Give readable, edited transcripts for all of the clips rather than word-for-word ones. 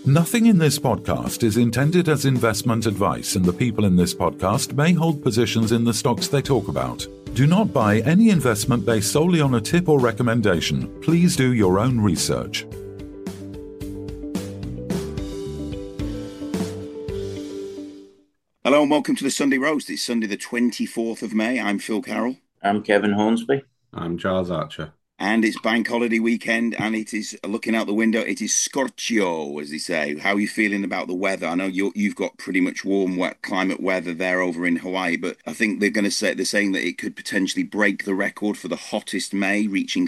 Nothing in this podcast is intended as investment advice, and the people in this podcast may hold positions in the stocks they talk about. Do not buy any investment based solely on a tip or recommendation. Please do your own research. Hello and welcome to the Sunday Roast. It's Sunday the 24th of May. I'm Phil Carroll. I'm Kevin Hornsby. I'm Charles Archer. And it's bank holiday weekend, and it is, looking out the window, it is scorchio, as they say. How are you feeling about the weather? I know you've got pretty much warm, wet climate weather there over in Hawaii, but I think they're saying that it could potentially break the record for the hottest May, reaching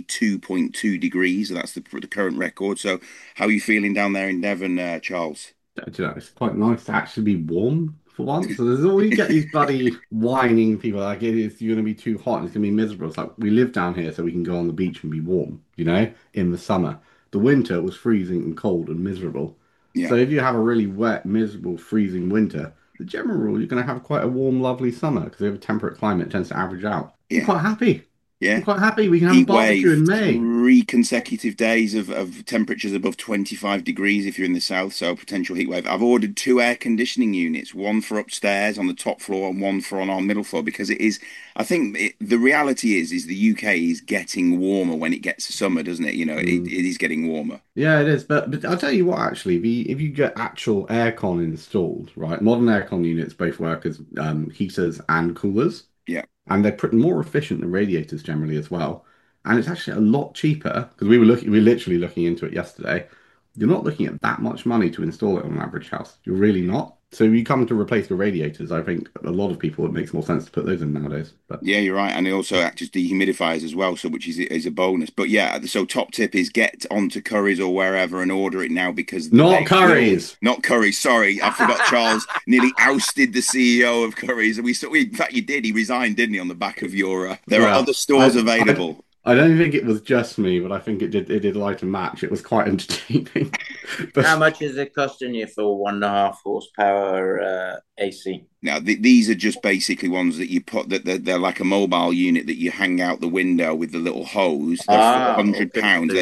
32.2 degrees. That's the current record. So how are you feeling down there in Devon, Charles? Do you know, it's quite nice to actually be warm for once. So there's always get these bloody whining people like you're going to be too hot and it's going to be miserable. It's like we live down here so we can go on the beach and be warm, you know, in the summer. The winter was freezing and cold and miserable. Yeah. So if you have a really wet, miserable, freezing winter, the general rule, you're going to have quite a warm, lovely summer because we have a temperate climate, it tends to average out. Yeah. I'm quite happy. Yeah, I'm quite happy. We can have a barbecue in May. 3 consecutive days of temperatures above 25 degrees if you're in the south, so potential heat wave. I've ordered 2 air conditioning units, one for upstairs on the top floor and one for on our middle floor, because it is, I think the reality is the UK is getting warmer when it gets to summer, doesn't it? You know, it is getting warmer. Yeah, it is. But I'll tell you what, actually, if you get actual aircon installed, right, modern aircon units both work as heaters and coolers. Yeah. And they're pretty more efficient than radiators generally as well. And it's actually a lot cheaper because we were literally looking into it yesterday. You're not looking at that much money to install it on an average house. You're really not. So you come to replace the radiators, I think a lot of people, it makes more sense to put those in nowadays. But yeah, you're right. And they also act as dehumidifiers as well, so which is a bonus. But yeah, so top tip is get onto Currys or wherever and order it now because... Not Currys! Not Currys, sorry. I forgot Charles nearly ousted the CEO of Currys. In fact, you did. He resigned, didn't he, on the back of your... there are other stores available. I don't think it was just me, but I think it did light a match. It was quite entertaining. But how much is it costing you for 1.5 horsepower AC? Now, these are just basically ones that you put, they're like a mobile unit that you hang out the window with the little hose. They're £400. Okay. They're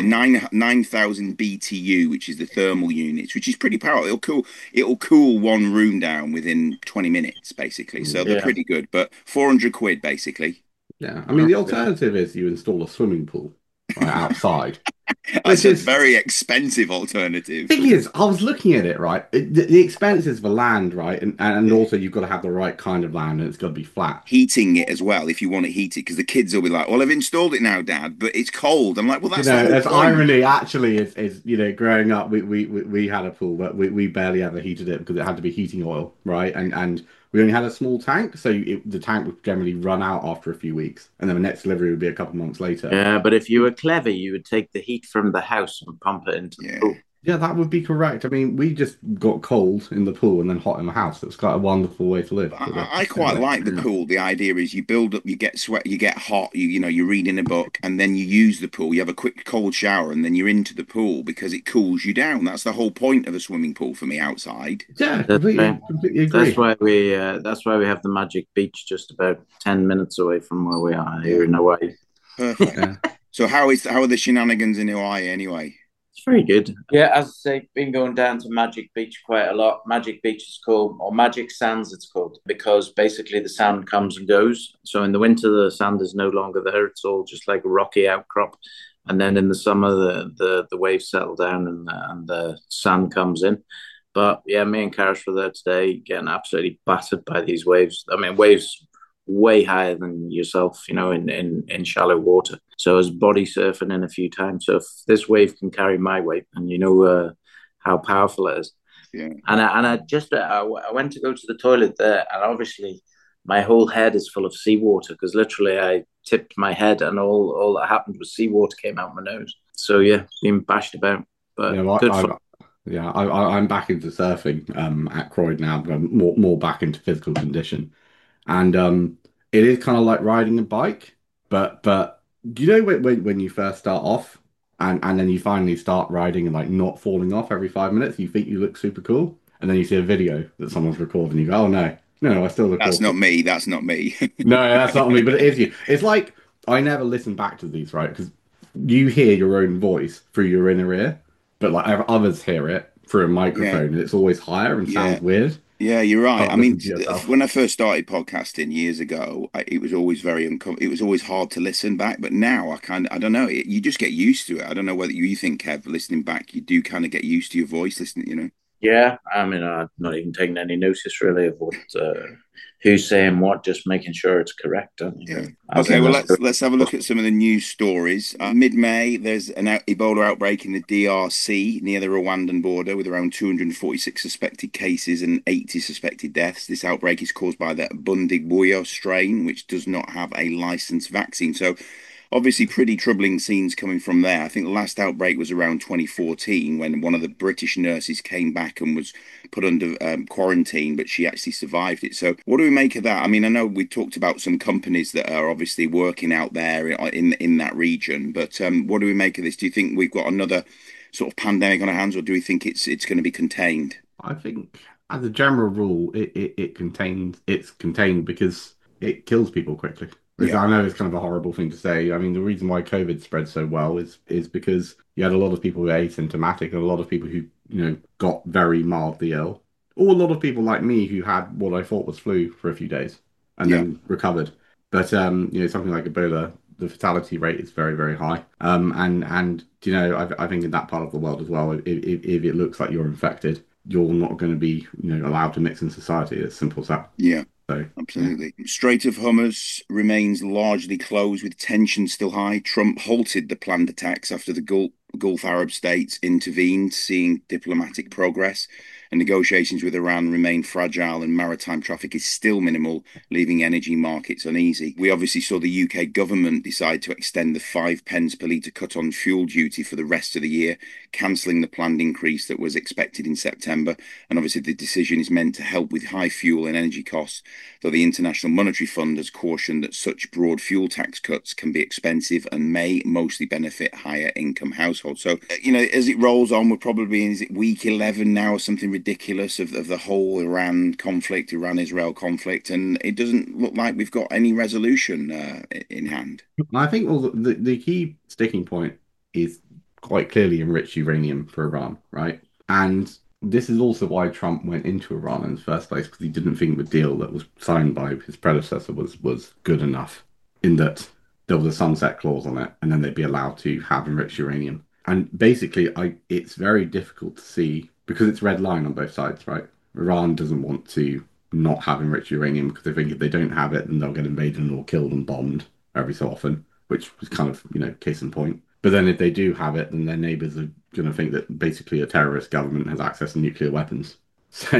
9,000 BTU, which is the thermal units, which is pretty powerful. It'll cool one room down within 20 minutes, basically. So they're pretty good, but £400 basically. Yeah, I mean, the alternative is you install a swimming pool outside. That's a very expensive alternative. Thing is, I was looking at it, right? The expense is the land, right? And also you've got to have the right kind of land and it's got to be flat. Heating it as well, if you want it heated, because the kids will be like, well, I've installed it now, Dad, but it's cold. I'm like, well, that's... That's irony, actually, is, you know, growing up, we had a pool, but we barely ever heated it because it had to be heating oil, right? And we only had a small tank, so the tank would generally run out after a few weeks, and then the next delivery would be a couple of months later. Yeah, but if you were clever, you would take the heat from the house and pump it into the pool. Yeah, that would be correct. I mean, we just got cold in the pool and then hot in the house. It's quite a wonderful way to live. I quite like the pool. The idea is you build up, you get sweat, you get hot, you're reading a book, and then you use the pool. You have a quick cold shower, and then you're into the pool because it cools you down. That's the whole point of a swimming pool for me outside. Yeah, completely agree. That's why we have the Magic Beach just about 10 minutes away from where we are here in Hawaii. Perfect. So how are the shenanigans in Hawaii anyway? It's very good. Yeah, as I say, been going down to Magic Beach quite a lot. Magic Beach is called, or Magic Sands it's called, because basically the sand comes and goes. So in the winter, the sand is no longer there. It's all just like a rocky outcrop. And then in the summer, the waves settle down and the sand comes in. But yeah, me and Karis were there today getting absolutely battered by these waves. I mean, waves way higher than yourself, you know, in shallow water. So I was body surfing in a few times. So if this wave can carry my weight, and you know how powerful it is. Yeah. And I went to go to the toilet there, and obviously my whole head is full of seawater because literally I tipped my head, and all that happened was seawater came out my nose. So yeah, being bashed about, but good fun. Yeah, I'm back into surfing at Croyd now, but I'm more back into physical condition. And it is kind of like riding a bike, but do you know when you first start off and then you finally start riding and like not falling off every 5 minutes, you think you look super cool, and then you see a video that someone's recorded and you go, oh no, I still look That's awful. not me. That's not me. No, that's not me, but it is you. It's like I never listen back to these, right? Because you hear your own voice through your inner ear, but like others hear it through a microphone, and it's always higher and yeah. sounds weird. Yeah, you're right. I Can't mean, listen to yourself. when I first started podcasting years ago, it was always very it was always hard to listen back. But now I don't know. You just get used to it. I don't know whether you think, Kev, listening back, you do kind of get used to your voice listening. Yeah, I mean, I'm not even taking any notice really of what who's saying what, just making sure it's correct. Yeah. As Okay. in Well, that's let's have a look at some of the news stories. Mid-May, there's an Ebola outbreak in the DRC near the Rwandan border with around 246 suspected cases and 80 suspected deaths. This outbreak is caused by the Bundibugyo strain, which does not have a licensed vaccine. So obviously pretty troubling scenes coming from there. I think the last outbreak was around 2014 when one of the British nurses came back and was put under quarantine, but she actually survived it. So what do we make of that? I mean, I know we talked about some companies that are obviously working out there in that region, but what do we make of this? Do you think we've got another sort of pandemic on our hands, or do we think it's going to be contained? I think, as a general rule, it's contained because it kills people quickly. Which Yeah, I know is kind of a horrible thing to say. I mean, the reason why COVID spread so well is because you had a lot of people who were asymptomatic and a lot of people who, got very mildly ill. Or a lot of people like me who had what I thought was flu for a few days and yeah, then recovered. But something like Ebola, the fatality rate is very, very high. And I think in that part of the world as well, if it looks like you're infected, you're not going to be, allowed to mix in society. It's simple as that. yeah. So, yeah. Absolutely. Strait of Hormuz remains largely closed with tensions still high. Trump halted the planned attacks after the Gulf Arab states intervened, seeing diplomatic progress. And negotiations with Iran remain fragile and maritime traffic is still minimal, leaving energy markets uneasy. We obviously saw the UK government decide to extend the 5 pence per litre cut on fuel duty for the rest of the year, cancelling the planned increase that was expected in September. And obviously the decision is meant to help with high fuel and energy costs, though the International Monetary Fund has cautioned that such broad fuel tax cuts can be expensive and may mostly benefit higher income households. So, as it rolls on, we're probably in, is it week 11 now or something ridiculous of the whole Iran-Israel conflict, and it doesn't look like we've got any resolution in hand. I think the key sticking point is quite clearly enriched uranium for Iran, right? And this is also why Trump went into Iran in the first place, because he didn't think the deal that was signed by his predecessor was good enough, in that there was a sunset clause on it, and then they'd be allowed to have enriched uranium. And basically, it's very difficult to see, because it's red line on both sides, right? Iran doesn't want to not have enriched uranium because they think if they don't have it, then they'll get invaded or killed and bombed every so often, which was kind of, case in point. But then if they do have it, then their neighbors are going to think that basically a terrorist government has access to nuclear weapons. So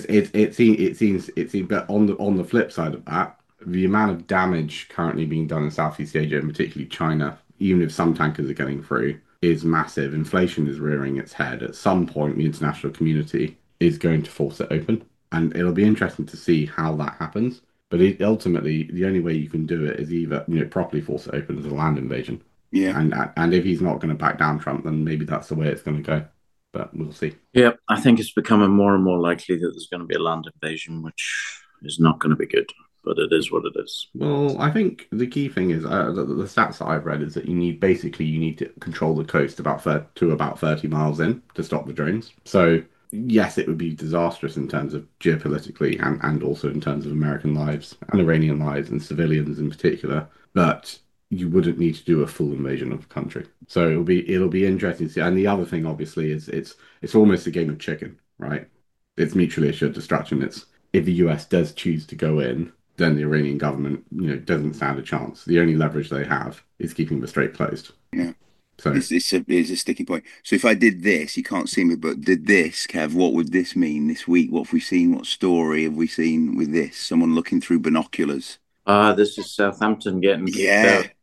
it seems, but on the flip side of that, the amount of damage currently being done in Southeast Asia, and particularly China, even if some tankers are getting through, is massive. Inflation is rearing its head. At some point, the international community is going to force it open, and it'll be interesting to see how that happens. But ultimately, the only way you can do it is either properly force it open as a land invasion. Yeah. And if he's not going to back down Trump, then maybe that's the way it's going to go. But we'll see. Yeah, I think it's becoming more and more likely that there's going to be a land invasion, which is not going to be good. But it is what it is. Well, I think the key thing is the stats that I've read is that you need to control the coast about 30 miles in to stop the drones. So yes, it would be disastrous in terms of geopolitically and also in terms of American lives and Iranian lives and civilians in particular. But you wouldn't need to do a full invasion of the country. So it'll be interesting to see. And the other thing, obviously, is it's almost a game of chicken, right? It's mutually assured destruction. It's if the US does choose to go in, then the Iranian government, doesn't stand a chance. The only leverage they have is keeping the strait closed. Yeah. So it's a sticking point. So if I did this, you can't see me, but did this, Kev, what would this mean this week? What have we seen? What story have we seen with this? Someone looking through binoculars. This is Southampton getting kicked Yeah. out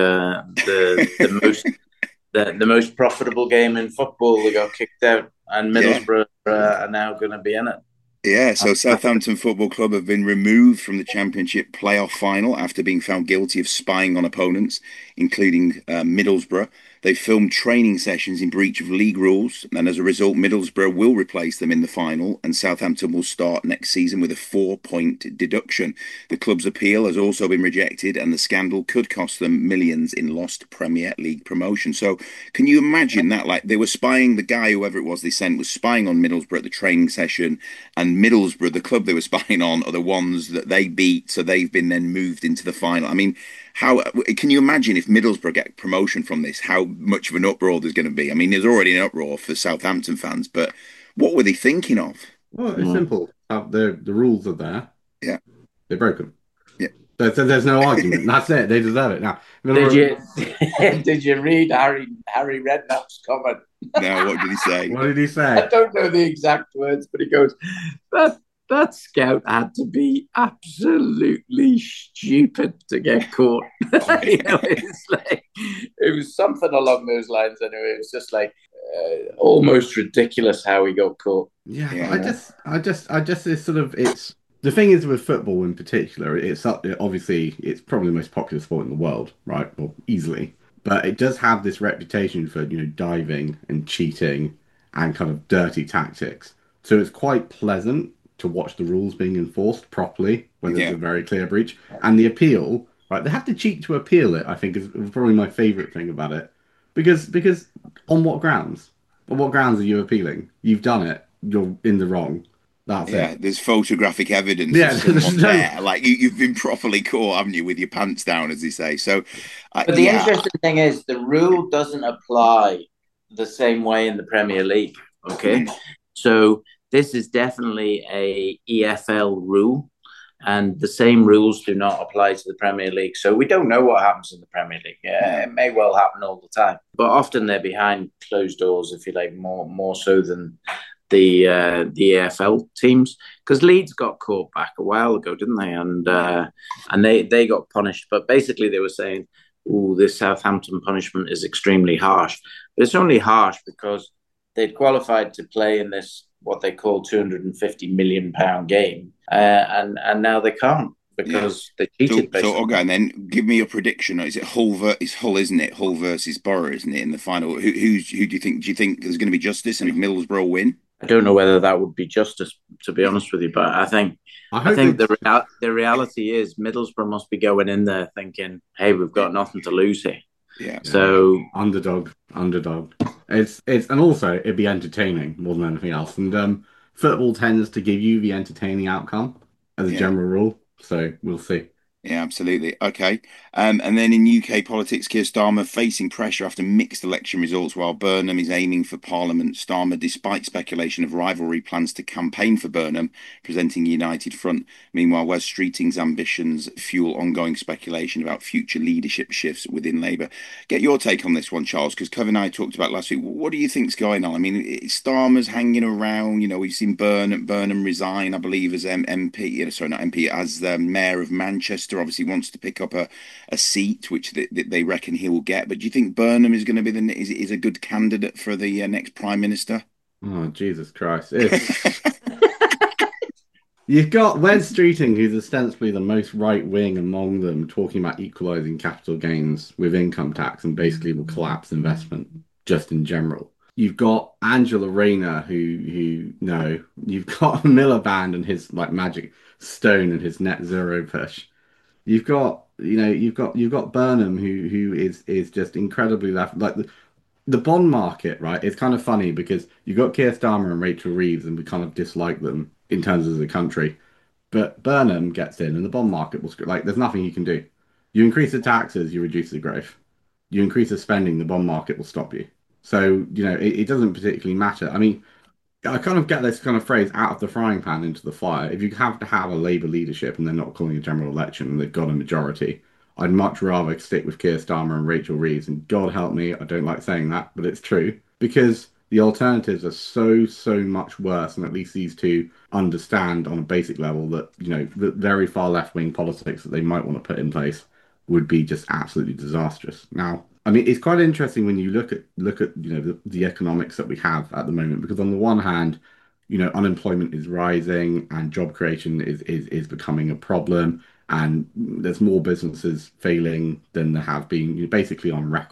the most profitable game in football. They got kicked out, and Middlesbrough are now going to be in it. Yeah, so Southampton Football Club have been removed from the Championship playoff final after being found guilty of spying on opponents, including Middlesbrough. They filmed training sessions in breach of league rules, and as a result, Middlesbrough will replace them in the final, and Southampton will start next season with a 4-point deduction. The club's appeal has also been rejected, and the scandal could cost them millions in lost Premier League promotion. So, can you imagine that? Like, they were spying, the guy, whoever it was they sent, was spying on Middlesbrough at the training session, and Middlesbrough, the club they were spying on, are the ones that they beat, so they've been then moved into the final. I mean, how can you imagine if Middlesbrough get promotion from this? How much of an uproar there's going to be? I mean, there's already an uproar for Southampton fans, but what were they thinking of? Well, it's simple. The rules are there. Yeah, they broke them. Yeah, there's no argument. That's it. They deserve it. Now, did you read Harry Redknapp's comment? No, what did he say? What did he say? I don't know the exact words, but he goes, that scout had to be absolutely stupid to get caught. It was something along those lines. Anyway, it was just like almost ridiculous how he got caught. Yeah. I just, it's sort of, it's the thing is with football in particular. It's obviously it's probably the most popular sport in the world, right? Well, easily, but it does have this reputation for diving and cheating and kind of dirty tactics. So it's quite pleasant to watch the rules being enforced properly when there's a very clear breach. And the appeal, right? They have to cheat to appeal it, I think, is probably my favourite thing about it. Because on what grounds? On what grounds are you appealing? You've done it. You're in the wrong. That's it. There's photographic evidence of someone there. Like, you've been properly caught, haven't you, with your pants down, as they say. So, but the interesting thing is the rule doesn't apply the same way in the Premier League. Okay. So this is definitely a EFL rule, and the same rules do not apply to the Premier League. So we don't know what happens in the Premier League. Yeah, it may well happen all the time, but often they're behind closed doors, if you like, more so than the EFL teams. Because Leeds got caught back a while ago, didn't they? And they got punished. But basically, they were saying, "Oh, this Southampton punishment is extremely harsh." But it's only harsh because they'd qualified to play in this what they call £250 million game, and now they can't because they cheated. So okay, and then give me your prediction. Is it Hull, isn't it? Hull versus Borough, isn't it? In the final, who do you think? Do you think there's going to be justice, and if Middlesbrough win? I don't know whether that would be justice, to be honest with you, but I think the reality is Middlesbrough must be going in there thinking, "Hey, we've got nothing to lose here." Yeah. So underdog. It's and also it'd be entertaining more than anything else. And football tends to give you the entertaining outcome as a general rule. So we'll see. Yeah, absolutely. Okay. And then in UK politics, Keir Starmer facing pressure after mixed election results while Burnham is aiming for Parliament. Starmer, despite speculation of rivalry, plans to campaign for Burnham, presenting a united front. Meanwhile, Wes Streeting's ambitions fuel ongoing speculation about future leadership shifts within Labour. Get your take on this one, Charles, because Kevin and I talked about last week. What do you think's going on? I mean, Starmer's hanging around. We've seen Burnham resign, I believe, as MP, sorry, not MP, as the Mayor of Manchester. Obviously wants to pick up a seat, which they reckon he will get. But do you think Burnham is going to be is a good candidate for the next Prime Minister? Oh, Jesus Christ. You've got Wes Streeting, who's ostensibly the most right-wing among them, talking about equalising capital gains with income tax and basically will collapse investment just in general. You've got Angela Rayner, who no. You've got Miliband and his magic stone and his net zero push. You've got Burnham who is just incredibly left. Like the bond market, right? It's kind of funny because you've got Keir Starmer and Rachel Reeves, and we kind of dislike them in terms of the country. But Burnham gets in, and the bond market will there's nothing you can do. You increase the taxes, you reduce the growth. You increase the spending, the bond market will stop you. So it doesn't particularly matter. I mean, I kind of get this kind of phrase out of the frying pan into the fire. If you have to have a Labour leadership and they're not calling a general election and they've got a majority, I'd much rather stick with Keir Starmer and Rachel Reeves. And God help me, I don't like saying that, but it's true. Because the alternatives are so much worse. And at least these two understand on a basic level that, the very far left-wing politics that they might want to put in place would be just absolutely disastrous. Now, I mean, it's quite interesting when you look at the economics that we have at the moment, because on the one hand, unemployment is rising and job creation is becoming a problem, and there's more businesses failing than there have been, basically on record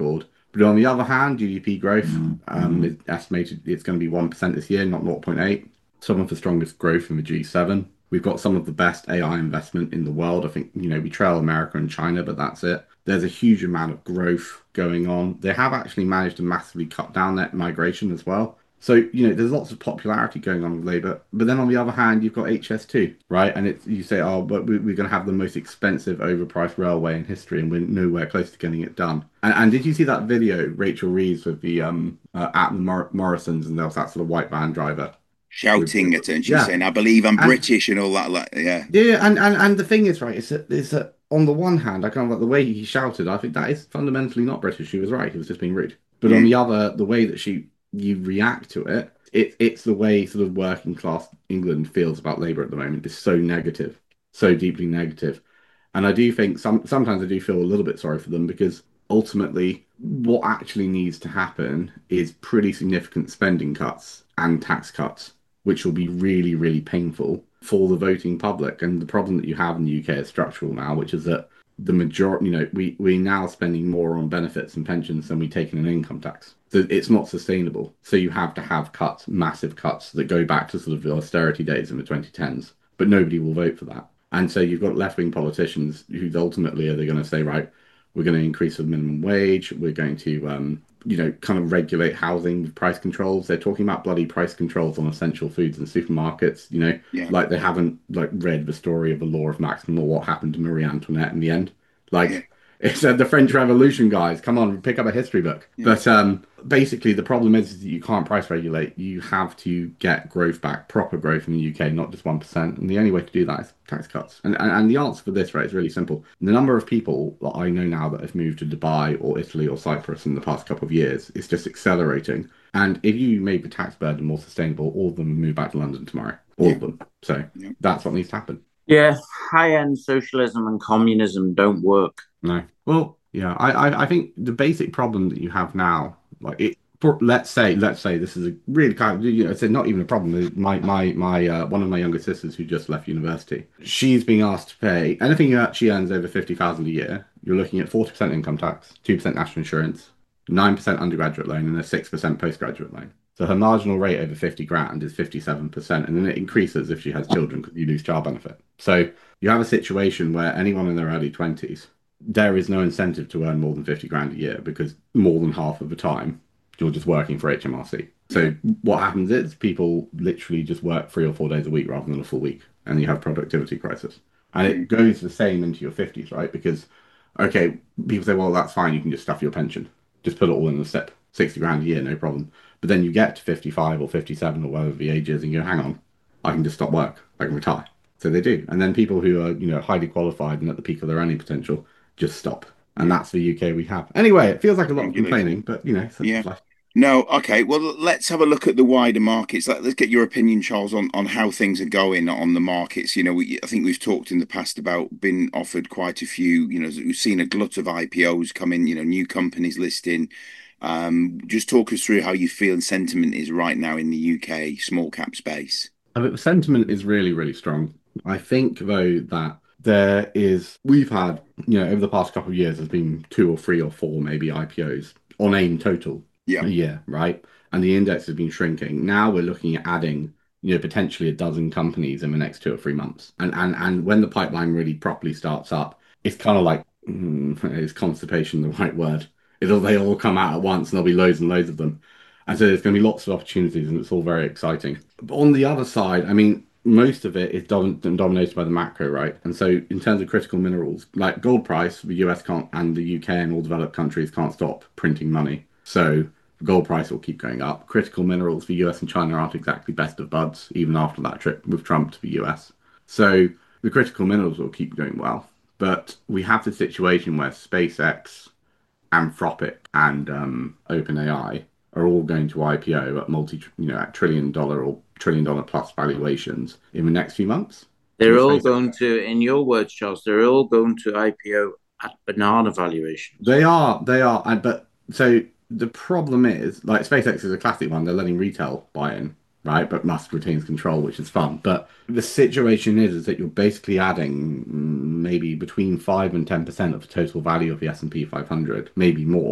But on the other hand, GDP growth is estimated it's going to be 1% this year, not 0.8. Some of the strongest growth in the G7. We've got some of the best AI investment in the world. I think, we trail America and China, but that's it. There's a huge amount of growth going on. They have actually managed to massively cut down that migration as well. So, there's lots of popularity going on with Labour. But then on the other hand, you've got HS2, right? And you say, oh, but we're going to have the most expensive, overpriced railway in history, and we're nowhere close to getting it done. And did you see that video, Rachel Reeves, with the at the Morrisons, and there was that sort of white van driver shouting at her, and she's yeah, saying, "I believe I'm British," and all that. Like, yeah, yeah, and the thing is, right, is that on the one hand, I kind of like the way he shouted. I think that is fundamentally not British. She was right. He was just being rude. But on the other, the way that you react to it, it's the way sort of working class England feels about Labour at the moment. It's so negative, so deeply negative. And I do think sometimes I do feel a little bit sorry for them because ultimately what actually needs to happen is pretty significant spending cuts and tax cuts, which will be really, really painful for the voting public. And the problem that you have in the UK is structural now, which is that the majority, we now spending more on benefits and pensions than we take in an income tax. So it's not sustainable. So you have to have cuts, massive cuts that go back to sort of the austerity days in the 2010s, but nobody will vote for that. And so you've got left-wing politicians who ultimately are they going to say, right, we're going to increase the minimum wage, we're going to, kind of regulate housing with price controls. They're talking about bloody price controls on essential foods in supermarkets, like they haven't read the story of the law of maximum or what happened to Marie Antoinette in the end. It's the French Revolution, guys. Come on, pick up a history book. Yeah. But basically, the problem is that you can't price regulate. You have to get growth back, proper growth in the UK, not just 1%. And the only way to do that is tax cuts. And the answer for this, right, is really simple. The number of people that I know now that have moved to Dubai or Italy or Cyprus in the past couple of years is just accelerating. And if you made the tax burden more sustainable, all of them would move back to London tomorrow. All of them. So that's what needs to happen. Yeah, high-end socialism and communism don't work. No. Well, yeah, I think the basic problem that you have now, let's say this is a really kind of, it's not even a problem. My one of my younger sisters who just left university, she's being asked to pay anything she earns over 50,000 a year. You're looking at 40% income tax, 2% national insurance, 9% undergraduate loan, and a 6% postgraduate loan. So her marginal rate over 50 grand is 57%, and then it increases if she has children because you lose child benefit. So you have a situation where anyone in their early 20s, there is no incentive to earn more than 50 grand a year because more than half of the time you're just working for HMRC. So what happens is people literally just work 3 or 4 days a week rather than a full week, and you have productivity crisis. And it goes the same into your 50s, right? Because, okay, people say, well, that's fine, you can just stuff your pension. Just put it all in the SIP. 60 grand a year, no problem. But then you get to 55 or 57 or whatever the age is and you go, hang on, I can just stop work. I can retire. So they do. And then people who are, highly qualified and at the peak of their earning potential just stop. And that's the UK we have. Anyway, it feels like a lot of complaining, but, Life. No, okay. Well, let's have a look at the wider markets. Let's get your opinion, Charles, on how things are going on the markets. I think we've talked in the past about being offered quite a few, we've seen a glut of IPOs come in, new companies listing. Just talk us through how you feel and sentiment is right now in the UK small cap space. I mean, the sentiment is really, really strong. I think, though, that we've had, over the past couple of years, there's been 2 or 3 or 4 maybe IPOs on AIM total a year, right? And the index has been shrinking. Now we're looking at adding, potentially a dozen companies in the next 2 or 3 months. And when the pipeline really properly starts up, it's kind of like, is constipation the right word? They all come out at once and there'll be loads and loads of them. And so there's going to be lots of opportunities and it's all very exciting. But on the other side, I mean, most of it is dominated by the macro, right? And so in terms of critical minerals, like gold price, the US can't, and the UK and all developed countries can't stop printing money. So the gold price will keep going up. Critical minerals, the US and China aren't exactly best of buds, even after that trip with Trump to the US. So the critical minerals will keep going well. But we have the situation where SpaceX, Anthropic and OpenAI are all going to IPO at at $1 trillion or $1 trillion plus valuations in the next few months. They're all going to, in your words, Charles, they're all going to IPO at banana valuations. They are. But so the problem is, like SpaceX is a classic one. They're letting retail buy in, right? But Musk retains control, which is fun. But the situation is that you're basically adding maybe between 5 and 10% of the total value of the S&P 500, maybe more,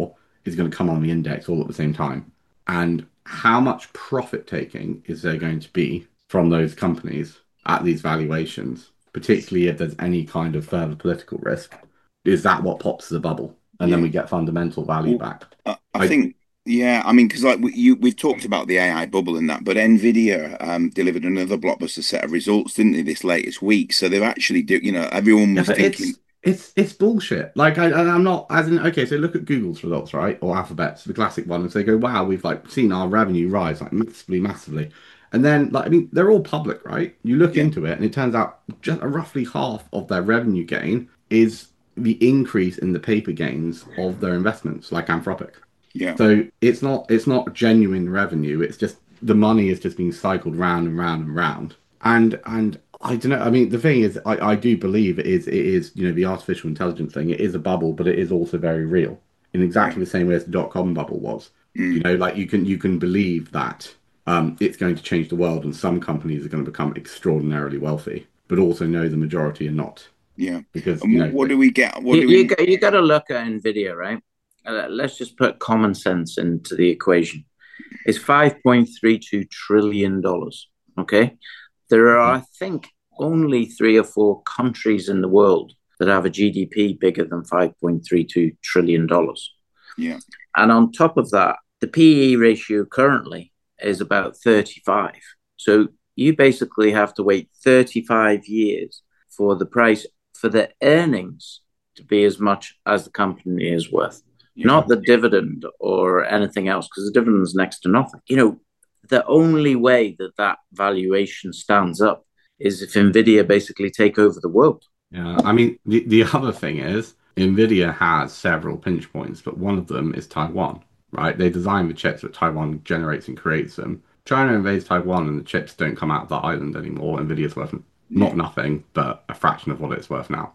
is going to come on the index all at the same time. And how much profit taking is there going to be from those companies at these valuations, particularly if there's any kind of further political risk? Is that what pops the bubble? And then we get fundamental value back. I think, yeah, I mean, because like we've talked about the AI bubble and that, but Nvidia delivered another blockbuster set of results, didn't they, this latest week? So they've actually everyone was thinking. It's bullshit. Like I'm not as in okay. So look at Google's results, right, or Alphabet's, the classic one, and so they go, "Wow, we've like seen our revenue rise like massively," and then like I mean, they're all public, right? You look into it, and it turns out just roughly half of their revenue gain is the increase in the paper gains of their investments, like Anthropic. Yeah. So it's not genuine revenue. It's just the money is just being cycled round and round and round. And I don't know. I mean, the thing is, I do believe it is the artificial intelligence thing. It is a bubble, but it is also very real in exactly the same way as the dot-com bubble was. Like you can believe that it's going to change the world, and some companies are going to become extraordinarily wealthy, but also know the majority are not. Yeah, because what do we get? You got to look at Nvidia, right? Let's just put common sense into the equation. It's $5.32 trillion. Okay, there are, I think, only 3 or 4 countries in the world that have a GDP bigger than $5.32 trillion. Yeah, and on top of that, the PE ratio currently is about 35. So you basically have to wait 35 years for the price, for the earnings to be as much as the company is worth, not the dividend or anything else, because the dividend is next to nothing. The only way that valuation stands up is if Nvidia basically take over the world. Yeah, I mean, the other thing is Nvidia has several pinch points, but one of them is Taiwan, right? They design the chips that Taiwan generates and creates them. China invades Taiwan and the chips don't come out of the island anymore. Nvidia's worth not nothing, but a fraction of what it's worth now.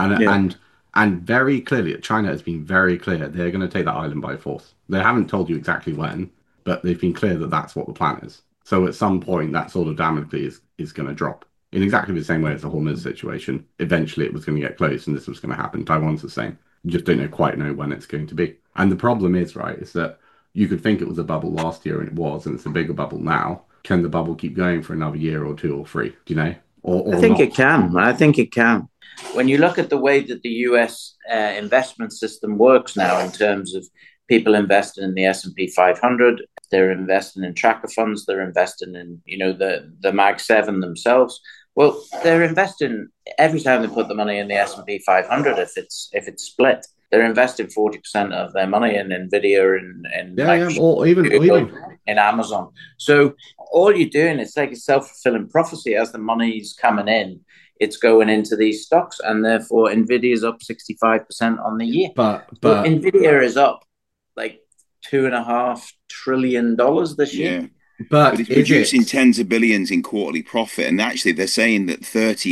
And very clearly, China has been very clear they're going to take that island by force. They haven't told you exactly when, but they've been clear that that's what the plan is. So at some point, that sort of Damocles is going to drop in exactly the same way as the Hormuz situation. Eventually, it was going to get close, and this was going to happen. Taiwan's the same. You just don't quite know when it's going to be. And the problem is, right, is that you could think it was a bubble last year, and it was, and it's a bigger bubble now. Can the bubble keep going for another year or 2 or 3? Do you know? Or I think not? it can. I think it can. When you look at the way that the US investment system works now, in terms of people investing in the S&P 500, they're investing in tracker funds, they're investing in the Mag 7 themselves. Well, they're investing every time they put the money in the S&P 500. If it's split, they're investing 40% of their money in Nvidia and or even in Amazon. So all you're doing is like a self-fulfilling prophecy. As the money's coming in, it's going into these stocks, and therefore Nvidia is up 65% on the year. But Nvidia is up like $2.5 trillion this year. But it's producing tens of billions in quarterly profit, and actually they're saying that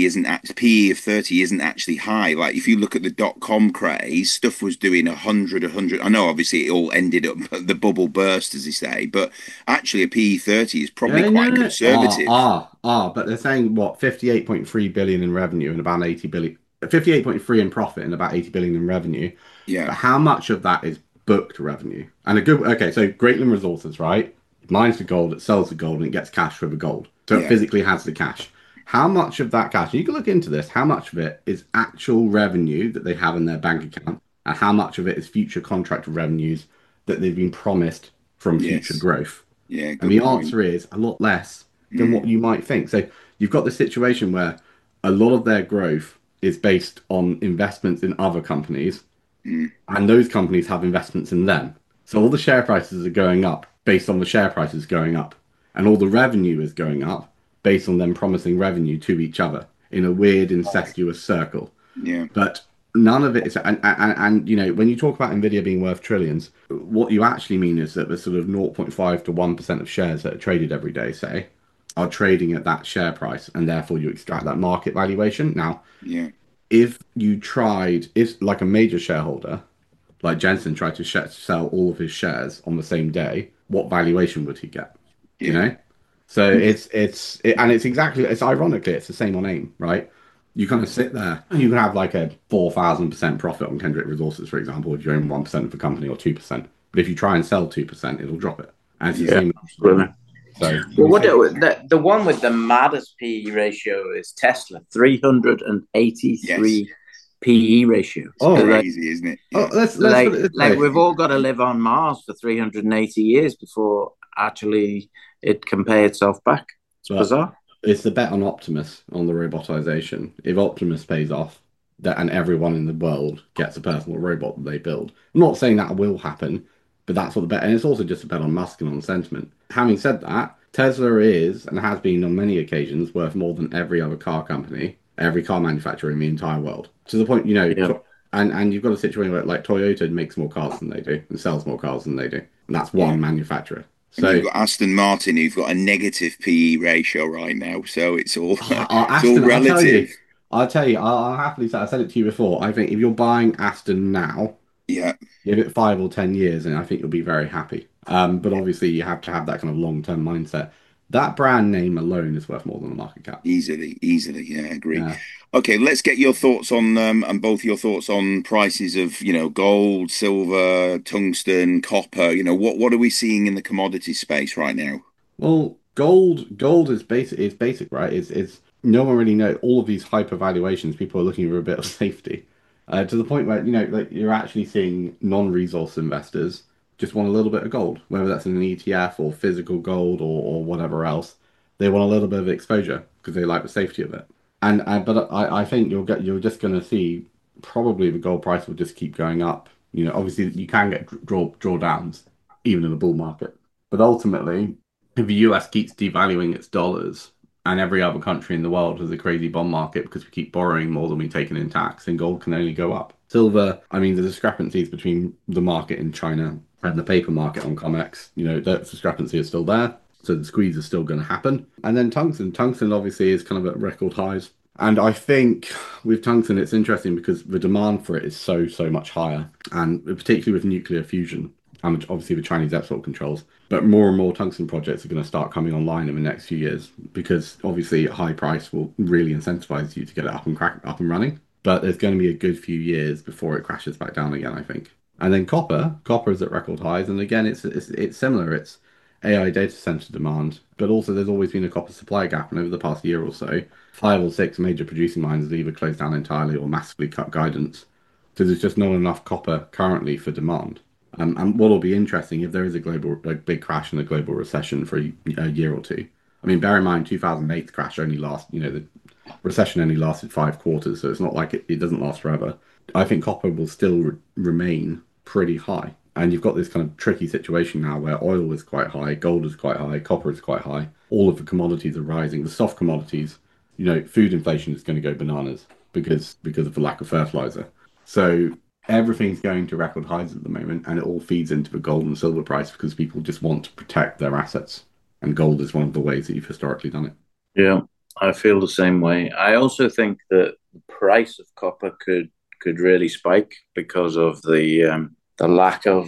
PE of 30 isn't actually high. Like if you look at the dot-com craze, stuff was doing 100. I know obviously it all ended up the bubble burst, as they say, but actually a PE 30 is probably quite conservative. But they're saying what 58.3 billion in revenue and about 80 billion, 58.3 in profit and about 80 billion in revenue. Yeah. But how much of that is booked revenue? And so Greatland Resources, right? It mines the gold, it sells the gold, and it gets cash for the gold. So it physically has the cash. How much of that cash, and you can look into this, how much of it is actual revenue that they have in their bank account, and how much of it is future contracted revenues that they've been promised from future growth? Yeah, and the answer is a lot less than what you might think. So you've got the situation where a lot of their growth is based on investments in other companies, and those companies have investments in them. So all the share prices are going up based on the share prices going up, and all the revenue is going up based on them promising revenue to each other in a weird incestuous circle. Yeah. But none of it is, and when you talk about Nvidia being worth trillions, what you actually mean is that the sort of 0.5 to 1% of shares that are traded every day, say, are trading at that share price, and therefore you extract that market valuation. Now, if like a major shareholder, like Jensen tried to sell all of his shares on the same day, what valuation would he get? So it's ironically it's the same on AIM, right? You kind of sit there, you can have like a 4,000% profit on Kendrick Resources, for example, if you own 1% of the company or 2%. But if you try and sell 2%, it'll drop it. And it's the Yeah, same. absolutely. So Well, the one with the maddest PE ratio is Tesla, 383 Yes. PE ratio. Oh, Crazy, isn't it? oh, Yeah. let's Like, put it this like way. we've all got to live on Mars for 380 years before actually it can pay itself back. It's But bizarre. it's the bet on Optimus on the robotization. If Optimus pays off, that and everyone in the world gets a personal robot that they build. I'm not saying that will happen, but that's what the bet. And it's also just a bet on Musk and on sentiment. Having said that, Tesla is and has been on many occasions worth more than every other car company, every car manufacturer in the entire world. To the point, Yeah. and you've got a situation where like Toyota makes more cars than they do and sells more cars than they do. And that's one manufacturer. And you've So got Aston Martin, who've got a negative PE ratio right now, so it's all it's all Aston, relative. I'll happily say, I said it to you before. I think if you're buying Aston now, Yeah, give it 5 or 10 years, and I think you'll be very happy. But obviously, you have to have that kind of long-term mindset. That brand name alone is worth more than the market cap. easily. Yeah, I agree. Yeah. Okay, let's get your thoughts on and both your thoughts on prices of gold, silver, tungsten, copper. What are we seeing in the commodity space right now? Well, gold is basic. Is basic, right? Is no one really knows all of these hyper valuations. People are looking for a bit of safety, to the point where like you're actually seeing non-resource investors just want a little bit of gold, whether that's in an ETF or physical gold or whatever else. They want a little bit of exposure because they like the safety of it. But I think you're just going to see probably the gold price will just keep going up. Obviously you can get drawdowns even in the bull market, but ultimately if the US keeps devaluing its dollars and every other country in the world has a crazy bond market because we keep borrowing more than we take in tax, then gold can only go up. Silver, I mean, the discrepancies between the market in China and the paper market on COMEX, that discrepancy is still there. So the squeeze is still going to happen. And then tungsten obviously is kind of at record highs. And I think with tungsten, it's interesting because the demand for it is so much higher, and particularly with nuclear fusion and obviously the Chinese export controls. But more and more tungsten projects are going to start coming online in the next few years because obviously a high price will really incentivize you to get it up and running. But there's going to be a good few years before it crashes back down again, I think. And then copper is at record highs, and again, it's similar. It's AI data center demand, but also there's always been a copper supply gap, and over the past year or so, 5 or 6 major producing mines have either closed down entirely or massively cut guidance. So there's just not enough copper currently for demand. And what will be interesting if there is a big crash and a global recession for a year or two. I mean, bear in mind, 2008 crash only the recession only lasted 5 quarters, so it's not like it doesn't last forever. I think copper will still remain pretty high. And you've got this kind of tricky situation now where oil is quite high, gold is quite high, copper is quite high. All of the commodities are rising. The soft commodities, food inflation is going to go bananas because of the lack of fertilizer. So everything's going to record highs at the moment, and it all feeds into the gold and silver price because people just want to protect their assets. And gold is one of the ways that you've historically done it. Yeah, I feel the same way. I also think that the price of copper could really spike because of the lack of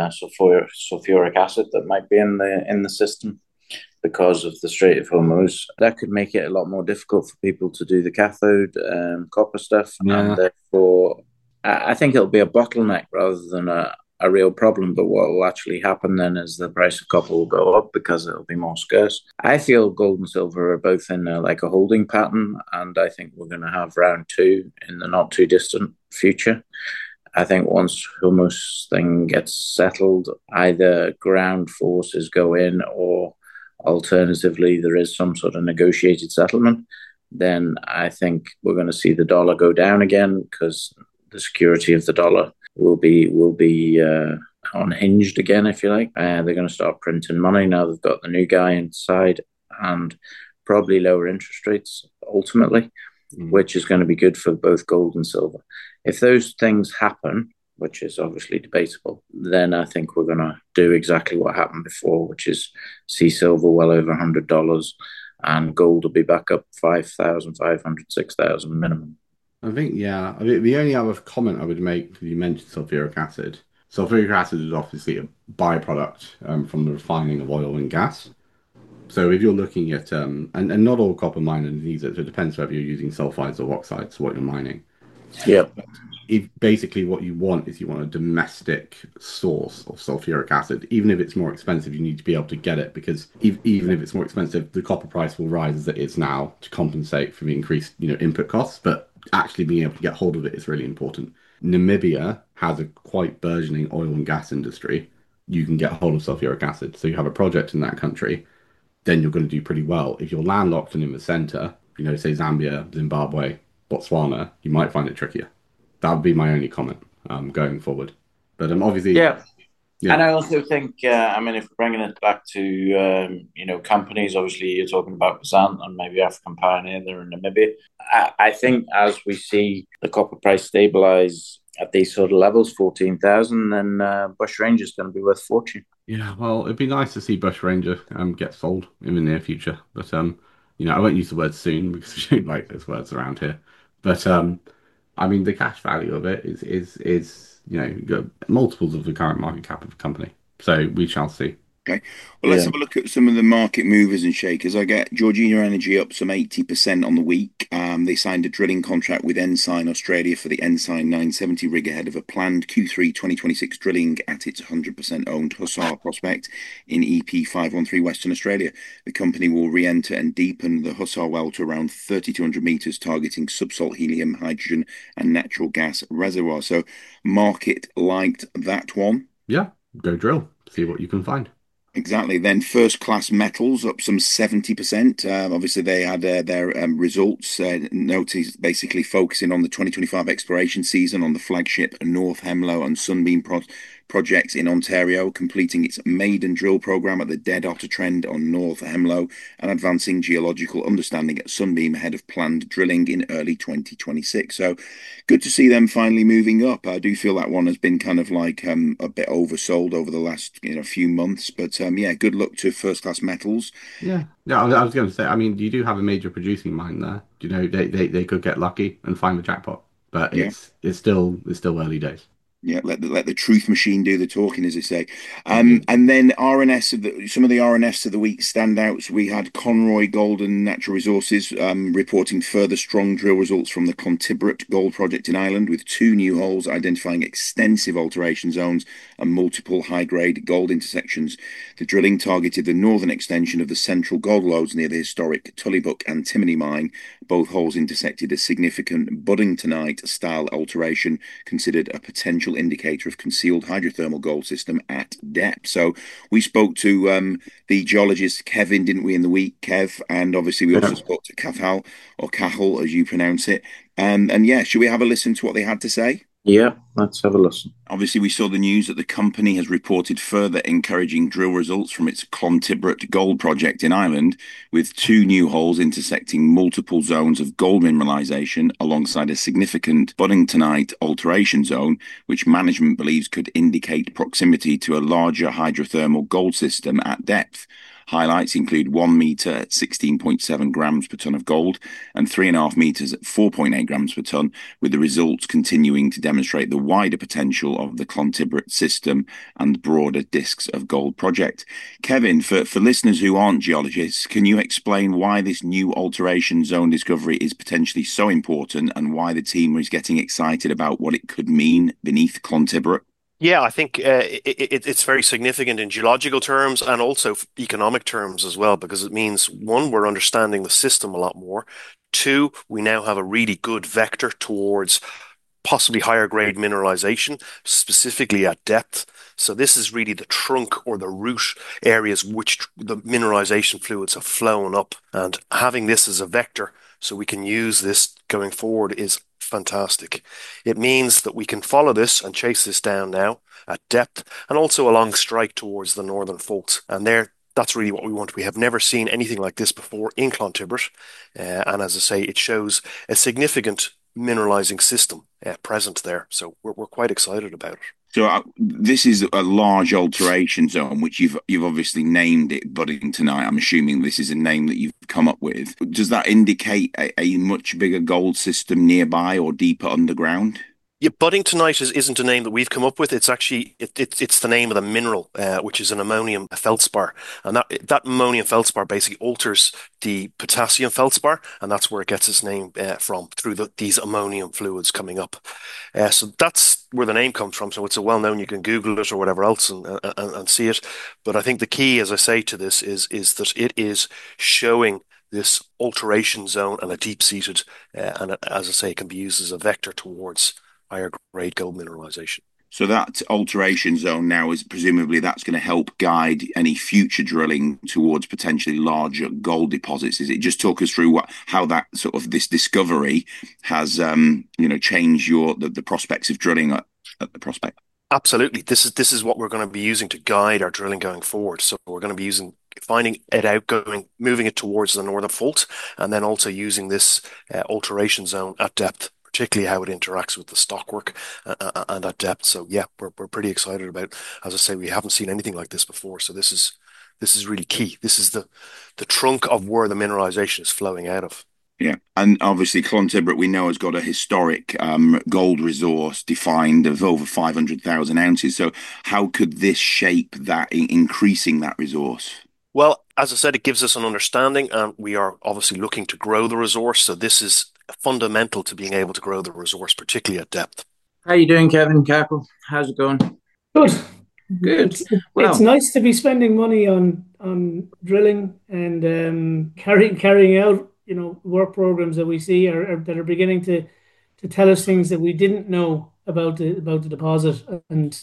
sulfuric acid that might be in the system because of the Strait of Hormuz. That could make it a lot more difficult for people to do the cathode copper stuff, and therefore I think it'll be a bottleneck rather than a real problem. But what will actually happen then is the price of copper will go up because it'll be more scarce. I feel gold and silver are both in like a holding pattern, and I think we're going to have round two in the not too distant future. I think once Hormuz thing gets settled, either ground forces go in or alternatively there is some sort of negotiated settlement. Then I think we're going to see the dollar go down again because the security of the dollar will be unhinged again, if you like. They're going to start printing money now they've got the new guy inside, and probably lower interest rates ultimately, which is going to be good for both gold and silver. If those things happen, which is obviously debatable, then I think we're going to do exactly what happened before, which is see silver well over $100 and gold will be back up 5,500, 6,000 minimum. I think, yeah. I mean, the only other comment I would make, because you mentioned sulfuric acid. Sulfuric acid is obviously a byproduct from the refining of oil and gas. So if you're looking at, and not all copper miners use it, so it depends whether you're using sulfides or oxides, what you're mining. Yeah. If basically what you want is you want a domestic source of sulfuric acid. Even if it's more expensive, you need to be able to get it, because even if it's more expensive, the copper price will rise as it is now to compensate for the increased, input costs. But actually being able to get hold of it is really important. Namibia has a quite burgeoning oil and gas industry. You can get hold of sulfuric acid. So you have a project in that country, then you're going to do pretty well. If you're landlocked and in the center, say Zambia, Zimbabwe, Botswana, you might find it trickier. That would be my only comment going forward. But obviously, Yeah. And I also think, if we're bringing it back to, companies, obviously you're talking about Kazan and maybe African Pioneer there in Namibia. I think as we see the copper price stabilize at these sort of levels, 14,000, then Bush Ranger is going to be worth fortune. Yeah, well, it'd be nice to see Bush Ranger get sold in the near future. But I won't use the word soon because I don't like those words around here. But the cash value of it is multiples of the current market cap of the company. So we shall see. Okay. Well, let's have a look at some of the market movers and shakers. I get Georgina Energy up some 80% on the week. They signed a drilling contract with Ensign Australia for the Ensign 970 rig ahead of a planned Q3 2026 drilling at its 100% owned Hussar prospect in EP 513 Western Australia. The company will re-enter and deepen the Hussar well to around 3,200 meters, targeting subsalt helium, hydrogen, and natural gas reservoirs. So, market liked that one. Yeah, go drill, see what you can find. Exactly. Then First Class Metals up some 70%. Obviously, they had their results notice basically focusing on the 2025 exploration season on the flagship North Hemlo and Sunbeam projects in Ontario, completing its maiden drill program at the Dead Otter Trend on North Hemlo and advancing geological understanding at Sunbeam ahead of planned drilling in early 2026. So good to see them finally moving up. I do feel that one has been kind of like a bit oversold over the last few months, but good luck to First Class Metals. Yeah, I was going to say, you do have a major producing mine there. They could get lucky and find the jackpot, but it's still early days. Yeah, let the truth machine do the talking, as they say. And then RNS some of the RNS of the week standouts. We had Conroy Gold and Natural Resources reporting further strong drill results from the Clontibret Gold Project in Ireland, with 2 new holes identifying extensive alteration zones and multiple high-grade gold intersections. The drilling targeted the northern extension of the central gold lodes near the historic Tullybuck and Timony mine. Both holes intersected a significant Buddingtonite style alteration, considered a potential indicator of concealed hydrothermal gold system at depth. So we spoke to the geologist Kevin, didn't we, in the week, Kev? And obviously we also spoke to Cathal, or Cahal, as you pronounce it. And should we have a listen to what they had to say? Yeah, let's have a listen. Obviously, we saw the news that the company has reported further encouraging drill results from its Clontibret Gold Project in Ireland, with 2 new holes intersecting multiple zones of gold mineralisation alongside a significant Buddingtonite alteration zone, which management believes could indicate proximity to a larger hydrothermal gold system at depth. Highlights include 1 metre at 16.7 grams per tonne of gold and 3.5 metres at 4.8 grams per tonne, with the results continuing to demonstrate the wider potential of the Clontibret system and broader discs of gold project. Kevin, for listeners who aren't geologists, can you explain why this new alteration zone discovery is potentially so important and why the team is getting excited about what it could mean beneath Clontibret? Yeah, I think it's very significant in geological terms and also economic terms as well, because it means, one, we're understanding the system a lot more. 2, we now have a really good vector towards possibly higher grade mineralization, specifically at depth. So this is really the trunk or the root areas which the mineralization fluids have flown up, and having this as a vector so we can use this going forward is fantastic. It means that we can follow this and chase this down now at depth and also along strike towards the northern faults. And that's really what we want. We have never seen anything like this before in Clontibret. And as I say, it shows a significant mineralizing system present there. So we're quite excited about it. So this is a large alteration zone, which you've obviously named it Buddingtonite. I'm assuming this is a name that you've come up with. Does that indicate a much bigger gold system nearby or deeper underground? Yeah, Buddingtonite isn't a name that we've come up with. It's actually it's the name of the mineral, which is an ammonium feldspar, and that ammonium feldspar basically alters the potassium feldspar, and that's where it gets its name from through these ammonium fluids coming up. So that's where the name comes from. So it's a well known. You can Google it or whatever else and see it. But I think the key, as I say to this, is that it is showing this alteration zone and a deep seated, and as I say, it can be used as a vector towards higher grade gold mineralization. So that alteration zone now is presumably that's going to help guide any future drilling towards potentially larger gold deposits. Is it just talk us through how that sort of this discovery has changed the prospects of drilling at the prospect? Absolutely. This is what we're going to be using to guide our drilling going forward. So we're going to be finding it out, moving it towards the northern fault, and then also using this alteration zone at depth, particularly how it interacts with the stockwork and at depth. So yeah, we're pretty excited about. As I say, we haven't seen anything like this before. So this is really key. This is the trunk of where the mineralization is flowing out of. Yeah, and obviously Clontibret we know has got a historic gold resource defined of over 500,000 ounces. So how could this shape that, increasing that resource? Well, as I said, it gives us an understanding, and we are obviously looking to grow the resource. So this is fundamental to being able to grow the resource, particularly at depth. How you doing, Kevin Cackle? How's it going? Good. Good. It's nice to be spending money on drilling and carrying out work programs that we see that are beginning to tell us things that we didn't know about the deposit. And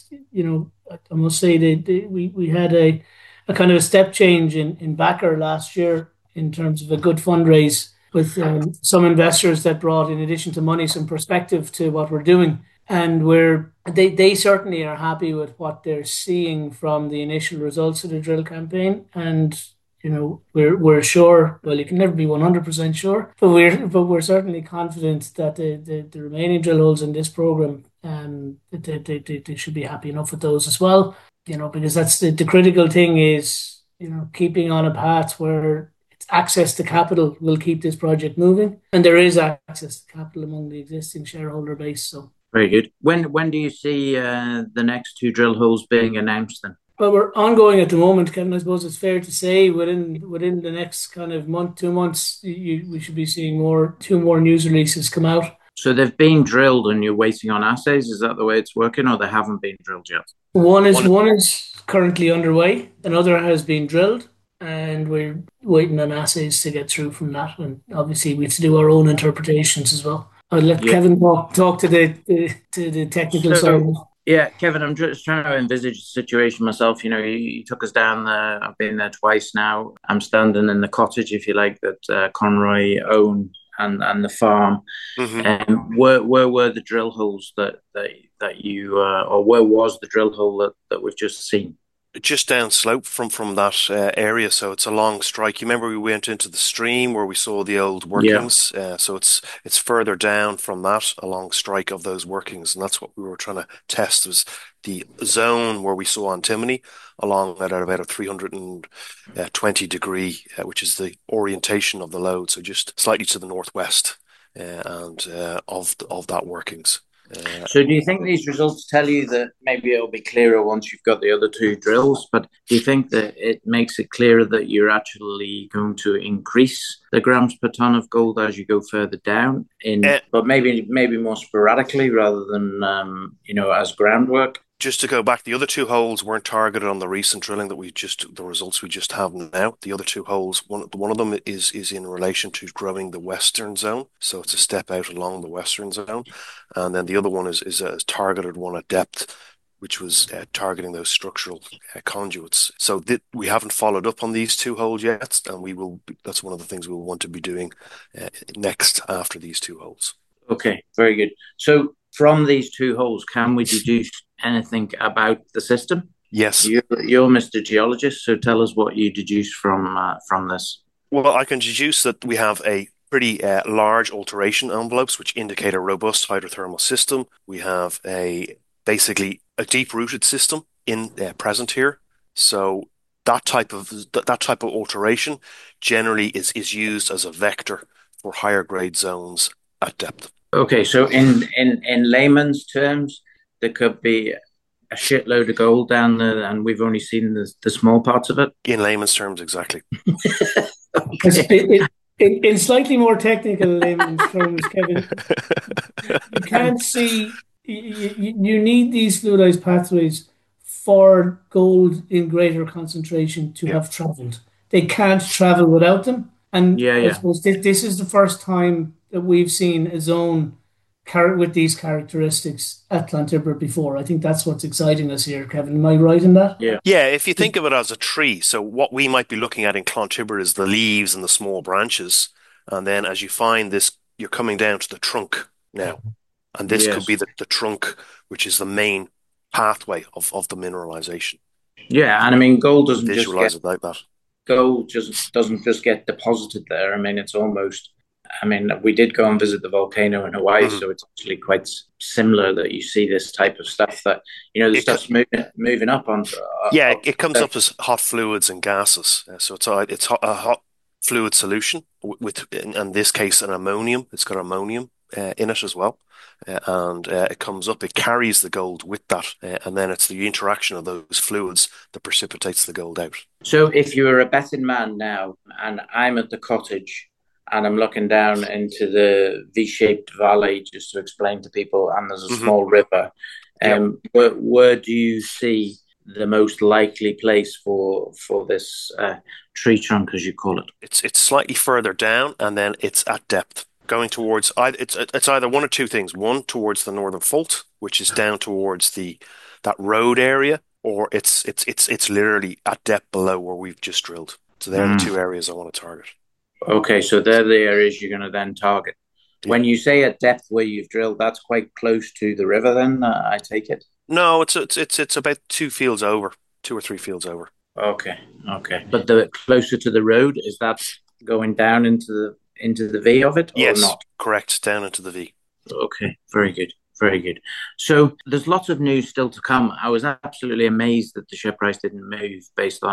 I must say that we had a kind of a step change in Backer last year in terms of a good fundraise with some investors that brought, in addition to money, some perspective to what we're doing. And they certainly are happy with what they're seeing from the initial results of the drill campaign. And we're sure. Well, you can never be 100% sure, but we're certainly confident that the remaining drill holes in this program, they should be happy enough with those as well. Because that's the critical thing is keeping on a path where access to capital will keep this project moving, and there is access to capital among the existing shareholder base. So very good. When do you see the next two drill holes being announced then? Well, we're ongoing at the moment, Kevin. I suppose it's fair to say within the next kind of month, 2 months, we should be seeing two more news releases come out. So they've been drilled and you're waiting on assays. Is that the way it's working, or they haven't been drilled yet? One is currently underway. Another has been drilled, and we're waiting on assays to get through from that. And obviously, we have to do our own interpretations as well. I'll let Kevin talk to the technical side. Yeah, Kevin, I'm just trying to envisage the situation myself. You took us down there. I've been there twice now. I'm standing in the cottage, if you like, that Conroy own and the farm. Mm-hmm. Where were the drill holes that you, or where was the drill hole that we've just seen? Just down slope from that area, so it's a long strike. You remember we went into the stream where we saw the old workings, so it's further down from that, a long strike of those workings, and that's what we were trying to test, was the zone where we saw antimony along at about a 320 degree, which is the orientation of the lode, so just slightly to the northwest and of that workings. So do you think these results tell you that maybe it'll be clearer once you've got the other two drills, but do you think that it makes it clearer that you're actually going to increase the grams per ton of gold as you go further down, but maybe more sporadically rather than as groundwork? Just to go back, the other two holes weren't targeted on the recent drilling the results we just have now. The other two holes, one of them is in relation to growing the western zone, so it's a step out along the western zone, and then the other one is a targeted one at depth, which was targeting those structural conduits. So we haven't followed up on these two holes yet, and that's one of the things we'll want to be doing next after these two holes. Okay, very good. So from these two holes, can we deduce anything about the system? Yes. You're Mr. Geologist, so tell us what you deduce from this. Well, I can deduce that we have a pretty large alteration envelopes, which indicate a robust hydrothermal system. We have basically a deep-rooted system present here. So that type of alteration generally is used as a vector for higher grade zones at depth. Okay, so in layman's terms, there could be a shitload of gold down there, and we've only seen the small parts of it. In layman's terms, exactly. In slightly more technical layman's terms, Kevin, you can't see. You need these fluidized pathways for gold in greater concentration to have traveled. They can't travel without them. And I suppose this is the first time that we've seen a zone with these characteristics at Clontibret before. I think that's what's exciting us here, Kevin. Am I right in that? Yeah. Yeah, if you think of it as a tree, so what we might be looking at in Clontibret is the leaves and the small branches. And then as you find this, you're coming down to the trunk now. And this could be the trunk, which is the main pathway of the mineralization. Yeah, and I mean, gold doesn't visualize it like that. Gold doesn't just get deposited there. I mean, it's almost. I mean, we did go and visit the volcano in Hawaii, so it's actually quite similar that you see this type of stuff that, the stuff's moving up on. It comes up as hot fluids and gases. So it's a hot fluid solution with, in this case, an ammonium. It's got ammonium in it as well. And it comes up, it carries the gold with that. And then it's the interaction of those fluids that precipitates the gold out. So if you're a betting man now, and I'm at the cottage, and I'm looking down into the V-shaped valley, just to explain to people, and there's a small river. Where do you see the most likely place for this tree trunk, as you call it? It's slightly further down, and then it's at depth, going towards. It's either one or two things. One towards the northern fault, which is down towards that road area, or it's literally at depth below where we've just drilled. So they're the two areas I want to target. Okay, so they're the areas you're going to then target. Yeah. When you say at depth where you've drilled, that's quite close to the river then, I take it? No, it's about 2 fields over, 2 or 3 fields over. Okay. But the closer to the road, is that going down into the V of it, or yes, not? Correct, down into the V. Okay, very good. Very good. So there's lots of news still to come. I was absolutely amazed that the share price didn't move based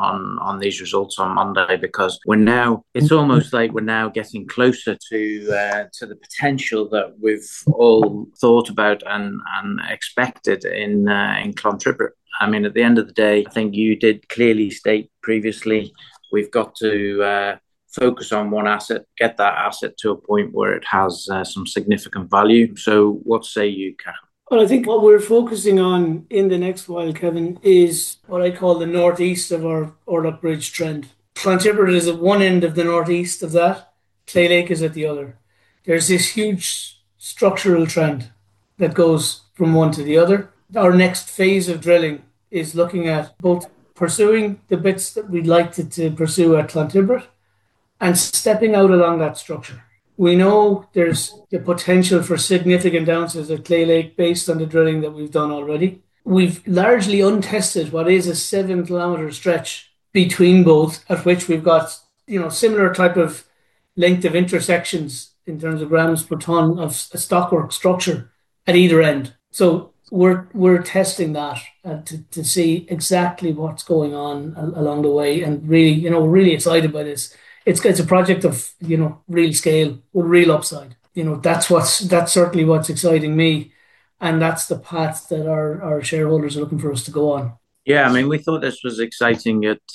on these results on Monday, because it's almost like we're now getting closer to the potential that we've all thought about and expected in Clontibret. I mean, at the end of the day, I think you did clearly state previously, we've got to focus on one asset, get that asset to a point where it has some significant value. So what say you, Cathal? Well, I think what we're focusing on in the next while, Kevin, is what I call the northeast of our Orlock Bridge trend. Clontibret is at one end of the northeast of that. Clay Lake is at the other. There's this huge structural trend that goes from one to the other. Our next phase of drilling is looking at both pursuing the bits that we'd like to pursue at Clontibret and stepping out along that structure. We know there's the potential for significant ounces at Clay Lake based on the drilling that we've done already. We've largely untested what is a 7-kilometre stretch between both, at which we've got similar type of length of intersections in terms of grams per ton of a stockwork structure at either end. So we're testing that to see exactly what's going on along the way, and really, really excited by this. It's a project of real scale with real upside. That's certainly what's exciting me, and that's the path that our shareholders are looking for us to go on. Yeah, I mean, we thought this was exciting at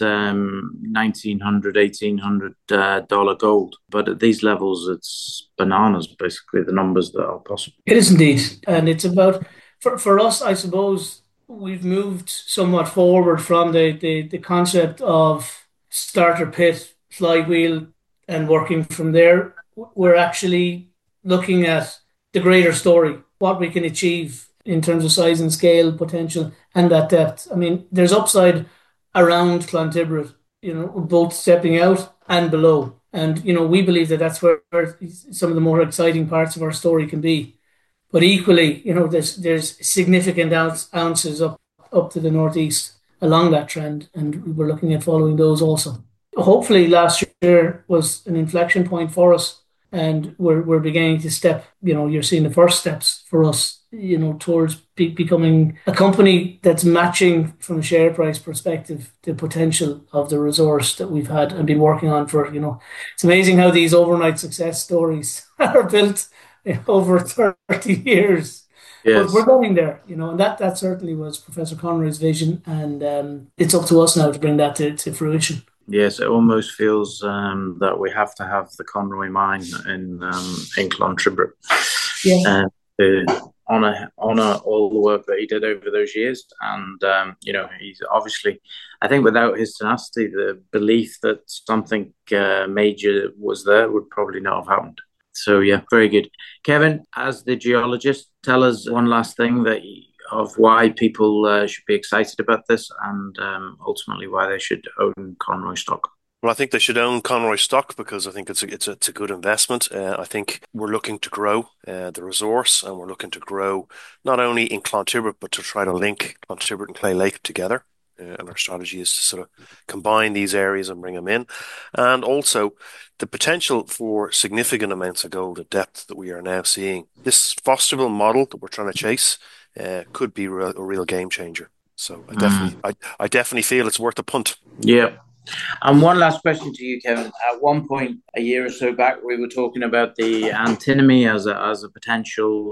$1,900, $1,800 gold, but at these levels, it's bananas. Basically, the numbers that are possible. It is indeed, and it's about for us. I suppose we've moved somewhat forward from the concept of starter pit, flywheel, and working from there. We're actually looking at the greater story, what we can achieve in terms of size and scale, potential, and that depth. I mean, there's upside around Clontibret, both stepping out and below. And, we believe that that's where some of the more exciting parts of our story can be. But equally, there's significant ounces up to the northeast along that trend, and we're looking at following those also. Hopefully last year was an inflection point for us, and we're beginning to step, you're seeing the first steps for us, towards becoming a company that's matching from a share price perspective the potential of the resource that we've had and been working on for, it's amazing how these overnight success stories are built over 30 years. But Yes. we're getting there, and that certainly was Professor Conroy's vision, and it's up to us now to bring that to fruition. Yes, it almost feels that we have to have the Conroy mine in Clontibret. Yeah. Honor all the work that he did over those years, and he's obviously, I think, without his tenacity, the belief that something major was there would probably not have happened. So yeah, very good. Kevin, as the geologist, tell us one last thing of why people should be excited about this, and ultimately why they should own Conroy stock. Well, I think they should own Conroy stock because I think it's a good investment. I think we're looking to grow the resource, and we're looking to grow not only in Clontibret but to try to link Clontibret and Clay Lake together. And our strategy is to sort of combine these areas and bring them in, and also the potential for significant amounts of gold at depth that we are now seeing. This Fosterville model that we're trying to chase could be a real game changer. So I definitely feel it's worth a punt. Yeah. And one last question to you, Kevin. At one point, a year or so back, we were talking about the antimony as a potential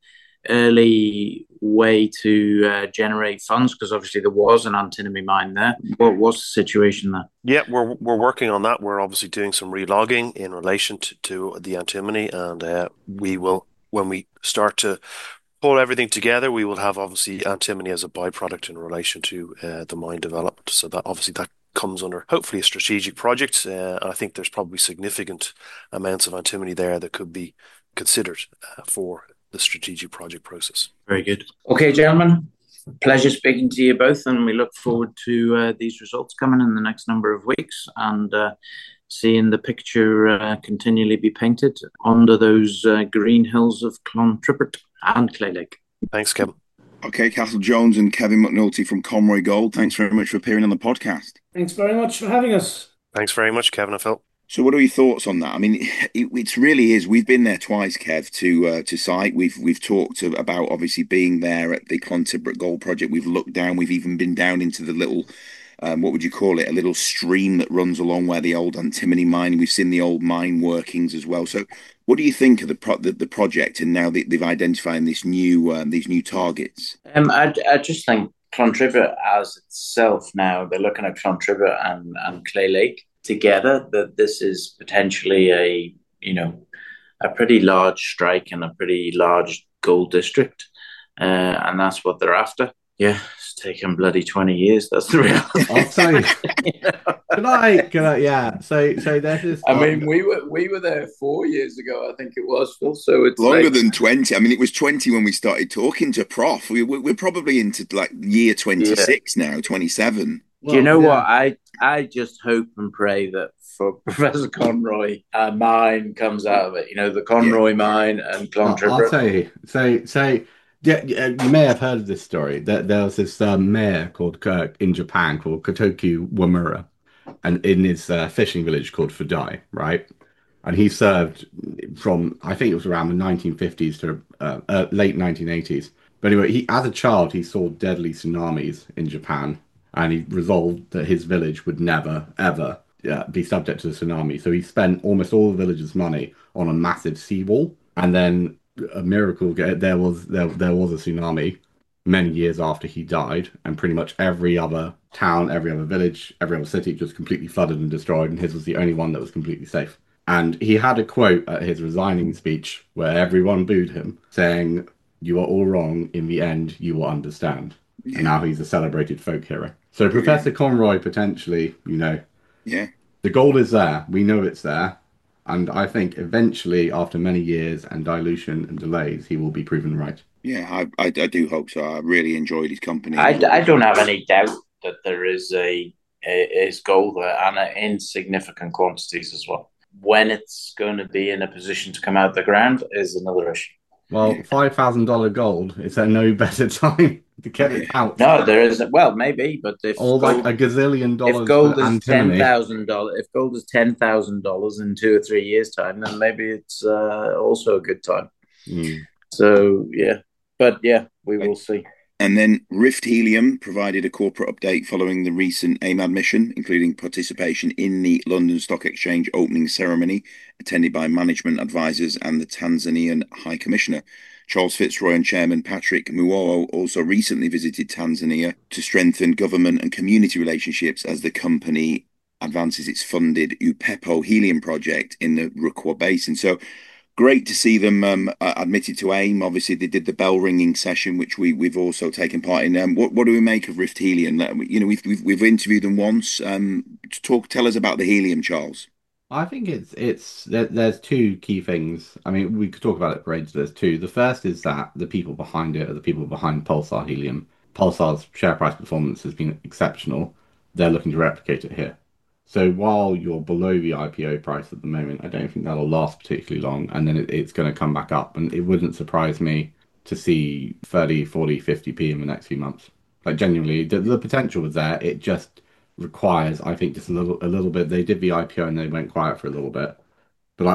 early way to generate funds, because obviously there was an antimony mine there. What was the situation there? Yeah, we're working on that. We're obviously doing some relogging in relation to the antimony, and we will, when we start to pull everything together, we will have obviously antimony as a byproduct in relation to the mine development. So that obviously that comes under hopefully a strategic project. And I think there's probably significant amounts of antimony there that could be considered for the strategic project process. Very good. Okay, gentlemen, pleasure speaking to you both, and we look forward to these results coming in the next number of weeks, and seeing the picture continually be painted under those green hills of Clontibret and Clay Lake. Thanks, Kevin. Okay, Castle Jones and Kevin McNulty from Conroy Gold, thanks very much for appearing on the podcast. Thanks very much for having us. Thanks very much, Kevin and Phil. So what are your thoughts on that? I mean, it really is. We've been there twice, Kev, to site. We've talked about obviously being there at the Clontibret Gold Project. We've looked down. We've even been down into the little, what would you call it? A little stream that runs along where the old antimony mine. We've seen the old mine workings as well. So, what do you think of the project? And now they've identified these new targets. I just think Clontibret as itself now, they're looking at Clontibret and Clay Lake together, that this is potentially a pretty large strike and a pretty large gold district, and that's what they're after. Yeah, it's taken bloody 20 years. That's the reality. I'll tell you. Can I? Yeah. So there's this. I mean, we were there 4 years ago, I think it was, Phil. So it's longer than 20. I mean, it was 20 when we started talking to Prof. We're probably into like year 26 now, 27. Well, do you know what? I just hope and pray that for Professor Conroy, a mine comes out of it. The Conroy mine and Clontibret. I'll tell you. So. Yeah, you may have heard of this story. There was this mayor in Japan called Kotoku Wamura, and in his fishing village called Fudai, right? And he served from, I think it was around the 1950s to late 1980s. But anyway, as a child, he saw deadly tsunamis in Japan, and he resolved that his village would never, ever be subject to a tsunami. So he spent almost all the village's money on a massive seawall, and then a miracle, there was a tsunami many years after he died, and pretty much every other town, every other village, every other city just completely flooded and destroyed, and his was the only one that was completely safe. And he had a quote at his resigning speech where everyone booed him, saying, "You are all wrong, in the end you will understand." And now he's a celebrated folk hero. So Professor Conroy, potentially, the gold is there, we know it's there. And I think eventually, after many years and dilution and delays, he will be proven right. Yeah, I do hope so. I really enjoyed his company. I don't have any doubt that there is gold there, and in significant quantities as well. When it's going to be in a position to come out the ground is another issue. Well, $5,000 gold, is there no better time to get it out? No, there isn't. Well, maybe, but if or gold, like $1 gazillion. If gold is $10,000, if gold is $10,000 in 2 or 3 years' time, then maybe it's also a good time. So yeah, but yeah, we will see. And then Rift Helium provided a corporate update following the recent AIM mission, including participation in the London Stock Exchange opening ceremony, attended by management advisors and the Tanzanian High Commissioner. Charles Fitzroy and Chairman Patrick Muoo also recently visited Tanzania to strengthen government and community relationships as the company advances its funded Upepo helium project in the Rukwa Basin. So great to see them admitted to AIM. Obviously, they did the bell ringing session, which we've also taken part in. What do we make of Rift Helium? You know, we've interviewed them once. Tell us about the helium, Charles. I think there's two key things. I mean, we could talk about it for ages. There's two. The first is that the people behind it are the people behind Pulsar Helium. Pulsar's share price performance has been exceptional. They're looking to replicate it here. So while you're below the IPO price at the moment, I don't think that'll last particularly long, and then it's going to come back up. And it wouldn't surprise me to see 30, 40, 50p in the next few months. Like genuinely, the potential was there. It just requires, I think, just a little bit. They did the IPO and they went quiet for a little bit, but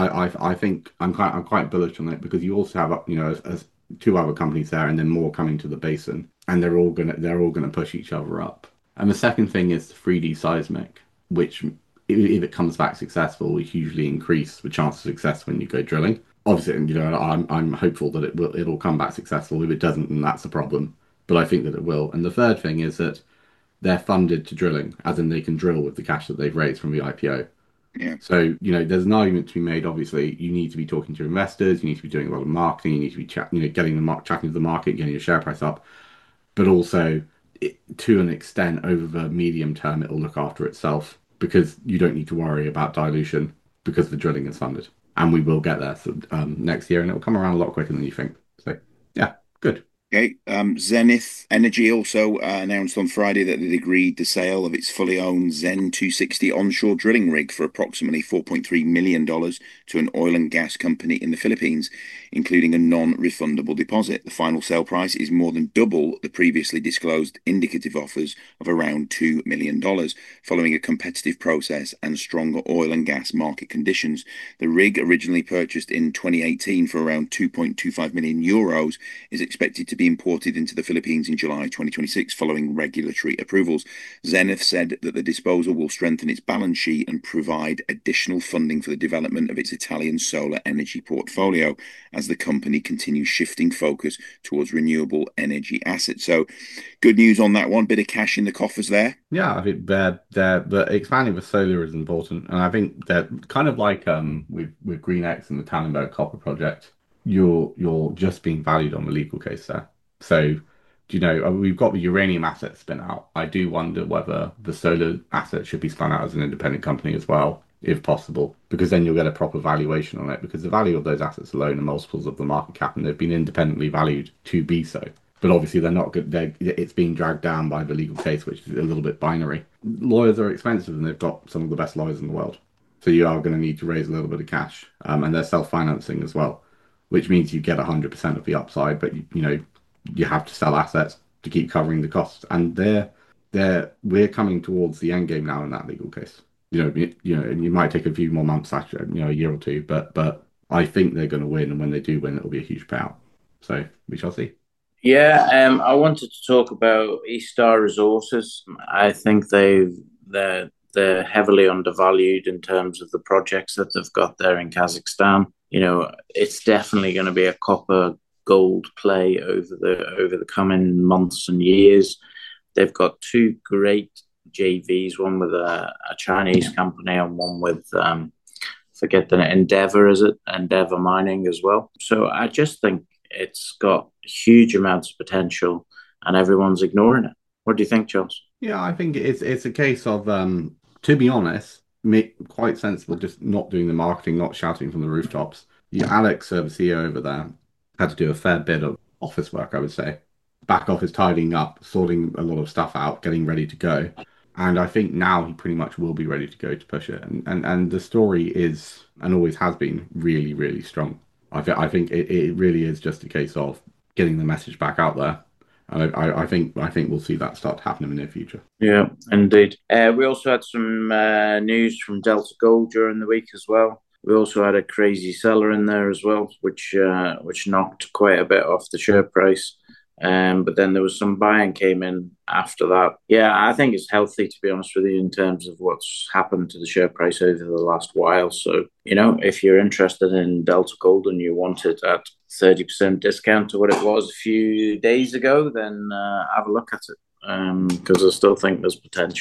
I think I'm quite bullish on it because you also have as two other companies there and then more coming to the basin, and they're all gonna push each other up. And the second thing is the 3D seismic, which if it comes back successful, will hugely increase the chance of success when you go drilling. Obviously, I'm hopeful that it'll come back successful. If it doesn't, then that's a problem. But I think that it will. And the third thing is that they're funded to drilling, as in they can drill with the cash that they've raised from the IPO. Yeah. So, there's an argument to be made. Obviously, you need to be talking to investors, you need to be doing a lot of marketing, you need to be chatting to the market, getting your share price up. But also, to an extent, over the medium term, it will look after itself because you don't need to worry about dilution because the drilling is funded. And we will get there next year, and it will come around a lot quicker than you think. So, yeah, good. Okay. Zenith Energy also announced on Friday that they'd agreed the sale of its fully owned Zen 260 onshore drilling rig for approximately $4.3 million to an oil and gas company in the Philippines, including a non-refundable deposit. The final sale price is more than double the previously disclosed indicative offers of around $2 million, following a competitive process and stronger oil and gas market conditions. The rig, originally purchased in 2018 for around 2.25 million euros, is expected to be imported into the Philippines in July 2026 following regulatory approvals. Zenith said that the disposal will strengthen its balance sheet and provide additional funding for the development of its Italian solar energy portfolio as the company continues shifting focus towards renewable energy assets. So good news on that one. Bit of cash in the coffers there. Yeah, I think but expanding with solar is important, and I think that kind of like with GreenX and the Tannenberg Copper Project, you're just being valued on the legal case there. So, we've got the uranium asset spin out. I do wonder whether the solar asset should be spun out as an independent company as well, if possible, because then you'll get a proper valuation on it, because the value of those assets alone are multiples of the market cap, and they've been independently valued to be so. But obviously they're not good. It's being dragged down by the legal case, which is a little bit binary. Lawyers are expensive, and they've got some of the best lawyers in the world. So you are going to need to raise a little bit of cash, and they're self-financing as well, which means you get 100% of the upside, but you have to sell assets to keep covering the costs. And we're coming towards the end game now in that legal case. And you might take a few more months, actually, a year or two, but I think they're going to win, and when they do win, it'll be a huge payout. So we shall see. Yeah, I wanted to talk about East Star Resources. I think they're heavily undervalued in terms of the projects that they've got there in Kazakhstan. It's definitely going to be a copper gold play over the coming months and years. They've got two great JVs, one with a Chinese company and one with forget the Endeavor, is it? Endeavor Mining as well. So I just think it's got huge amounts of potential and everyone's ignoring it. What do you think, Charles? Yeah, I think it's a case of, to be honest, quite sensible just not doing the marketing, not shouting from the rooftops. Alex, the CEO over there, had to do a fair bit of office work, I would say. Back office tidying up, sorting a lot of stuff out, getting ready to go. And I think now he pretty much will be ready to go to push it. And the story is, and always has been, really, really strong. I think it really is just a case of getting the message back out there. And I think we'll see that start to happen in the near future. Yeah, indeed. We also had some news from Delta Gold during the week as well. We also had a crazy seller in there as well, which knocked quite a bit off the share price. But then there was some buying came in after that. Yeah, I think it's healthy, to be honest with you, in terms of what's happened to the share price over the last while. So, if you're interested in Delta Gold and you want it at 30% discount to what it was a few days ago, then have a look at it. Because I still think there's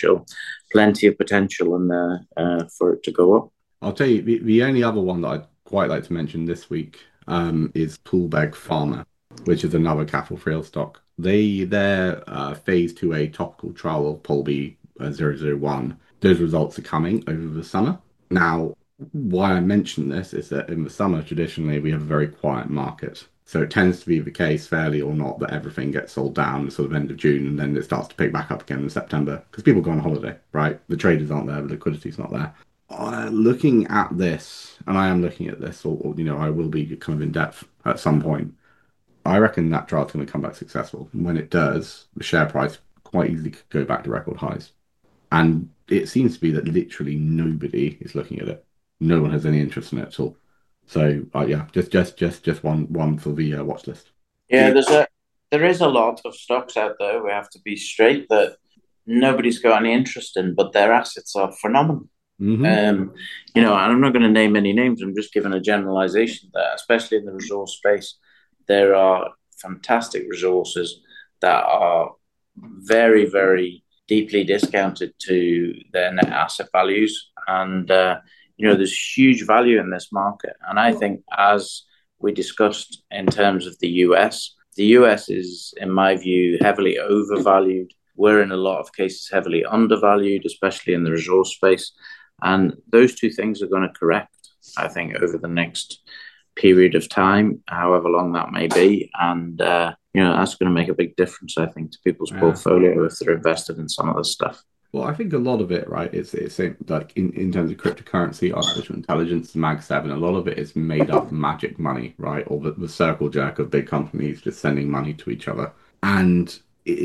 plenty of potential in there for it to go up. I'll tell you, the only other one that I'd quite like to mention this week is Poolbeg Pharma, which is another capital frail stock. Their phase 2A topical trial of Polby 001, those results are coming over the summer. Now, why I mention this is that in the summer, traditionally, we have a very quiet market. So it tends to be the case, fairly or not, that everything gets sold down sort of end of June and then it starts to pick back up again in September because people go on holiday, right? The traders aren't there, the liquidity's not there. Looking at this, and I am looking at this, or I will be kind of in depth at some point. I reckon that trial's going to come back successful. And when it does, the share price quite easily could go back to record highs. And it seems to be that literally nobody is looking at it. No one has any interest in it at all. So yeah, just one for the watch list. Yeah, there is a lot of stocks out there. We have to be straight that nobody's got any interest in, but their assets are phenomenal. And I'm not going to name any names. I'm just giving a generalization there, especially in the resource space. There are fantastic resources that are very, very deeply discounted to their net asset values. And, there's huge value in this market. And I think, as we discussed in terms of the US is, in my view, heavily overvalued. We're in a lot of cases heavily undervalued, especially in the resource space. And those two things are going to correct, I think, over the next period of time, however long that may be. And, that's going to make a big difference, I think, to people's portfolio if they're invested in some of this stuff. Well, I think a lot of it, right, it's like in terms of cryptocurrency, artificial intelligence, Mag 7, a lot of it is made up magic money, right? Or the circle jerk of big companies just sending money to each other. And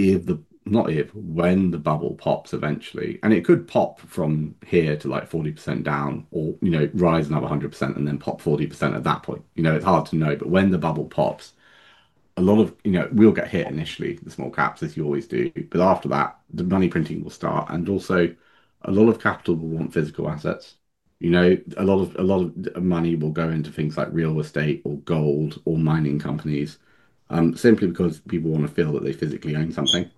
when the bubble pops eventually, and it could pop from here to like 40% down, or rise another 100% and then pop 40% at that point. It's hard to know, but when the bubble pops, a lot of we'll get hit initially, the small caps, as you always do, but after that the money printing will start, and also a lot of capital will want physical assets. A lot of money will go into things like real estate or gold or mining companies, simply because people want to feel that they physically own something.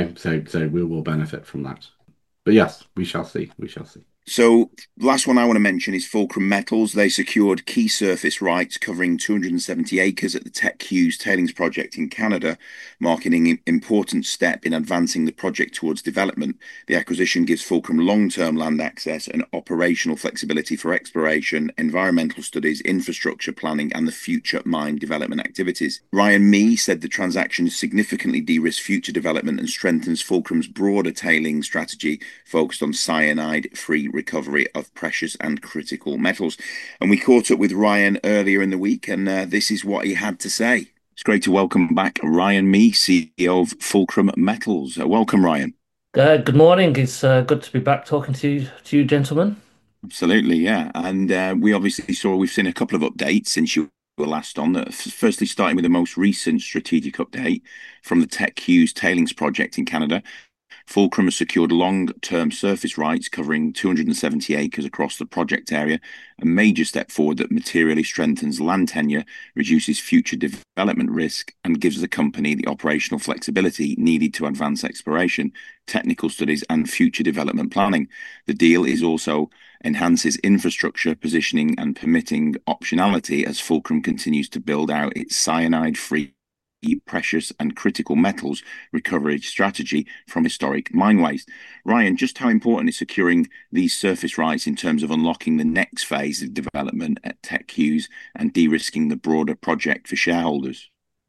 So we will benefit from that. But yes, we shall see. We shall see. So, last one I want to mention is Fulcrum Metals. They secured key surface rights covering 270 acres at the Teck Hughes Tailings Project in Canada, marking an important step in advancing the project towards development. The acquisition gives Fulcrum long-term land access and operational flexibility for exploration, environmental studies, infrastructure planning, and the future mine development activities. Ryan Mee said the transaction significantly de-risks future development and strengthens Fulcrum's broader tailing strategy focused on cyanide-free recovery of precious and critical metals. And we caught up with Ryan earlier in the week, and this is what he had to say. It's great to welcome back Ryan Mee, CEO of Fulcrum Metals. Welcome, Ryan. Good morning. It's good to be back talking to you gentlemen. Absolutely, yeah. And we've seen a couple of updates since you were last on. Firstly, starting with the most recent strategic update from the Teck Hughes Tailings Project in Canada. Fulcrum has secured long-term surface rights covering 270 acres across the project area, a major step forward that materially strengthens land tenure, reduces future development risk, and gives the company the operational flexibility needed to advance exploration, technical studies, and future development planning. The deal is also enhances infrastructure positioning and permitting optionality as Fulcrum continues to build out its cyanide-free precious and critical metals recovery strategy from historic mine waste. Ryan, just how important is securing these surface rights in terms of unlocking the next phase of development at Teck Hughes and de-risking the broader project for shareholders?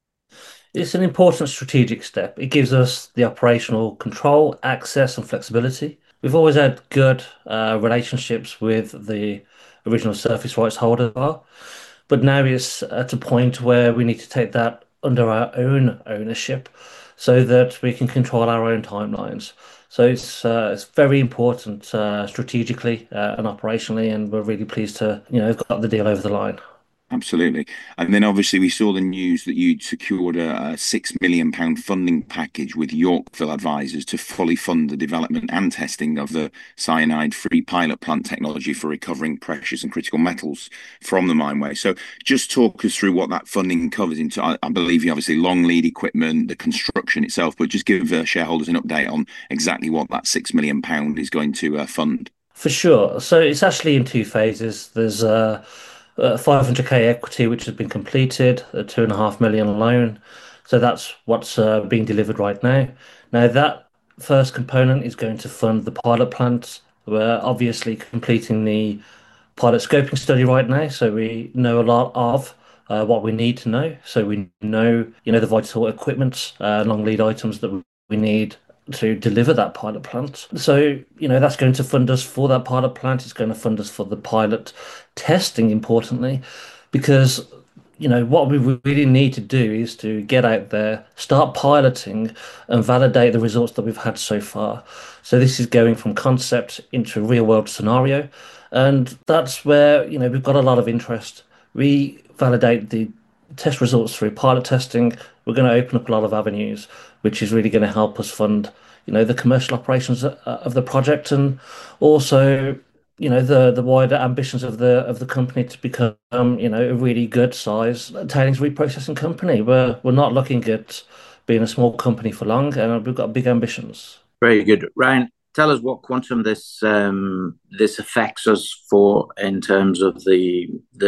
It's an important strategic step. It gives us the operational control, access, and flexibility. We've always had good relationships with the original surface rights holder, but now it's at a point where we need to take that under our own ownership so that we can control our own timelines. So it's very important strategically and operationally, and we're really pleased to have got the deal over the line. Absolutely. And then obviously we saw the news that you'd secured a £6 million funding package with Yorkville Advisors to fully fund the development and testing of the cyanide-free pilot plant technology for recovering precious and critical metals from the mineway. So just talk us through what that funding covers into, I believe you obviously long lead equipment, the construction itself, but just give shareholders an update on exactly what that £6 million is going to fund. For sure. So it's actually in two phases. There's 500k equity, which has been completed, a 2.5 million loan. So that's what's being delivered right now. Now, that first component is going to fund the pilot plant. We're obviously completing the pilot scoping study right now, so we know a lot of what we need to know. So we know, the vital equipment, long lead items that we need to deliver that pilot plant. So, that's going to fund us for that pilot plant. It's going to fund us for the pilot testing, importantly, because what we really need to do is to get out there, start piloting, and validate the results that we've had so far. So this is going from concept into a real world scenario. And that's where, we've got a lot of interest. We validate the test results through pilot testing. We're going to open up a lot of avenues, which is really going to help us fund, the commercial operations of the project, and also the wider ambitions of the company to become a really good size tailings reprocessing company. We're not looking at being a small company for long, and we've got big ambitions. Very good, Ryan. Tell us what quantum this affects us for in terms of the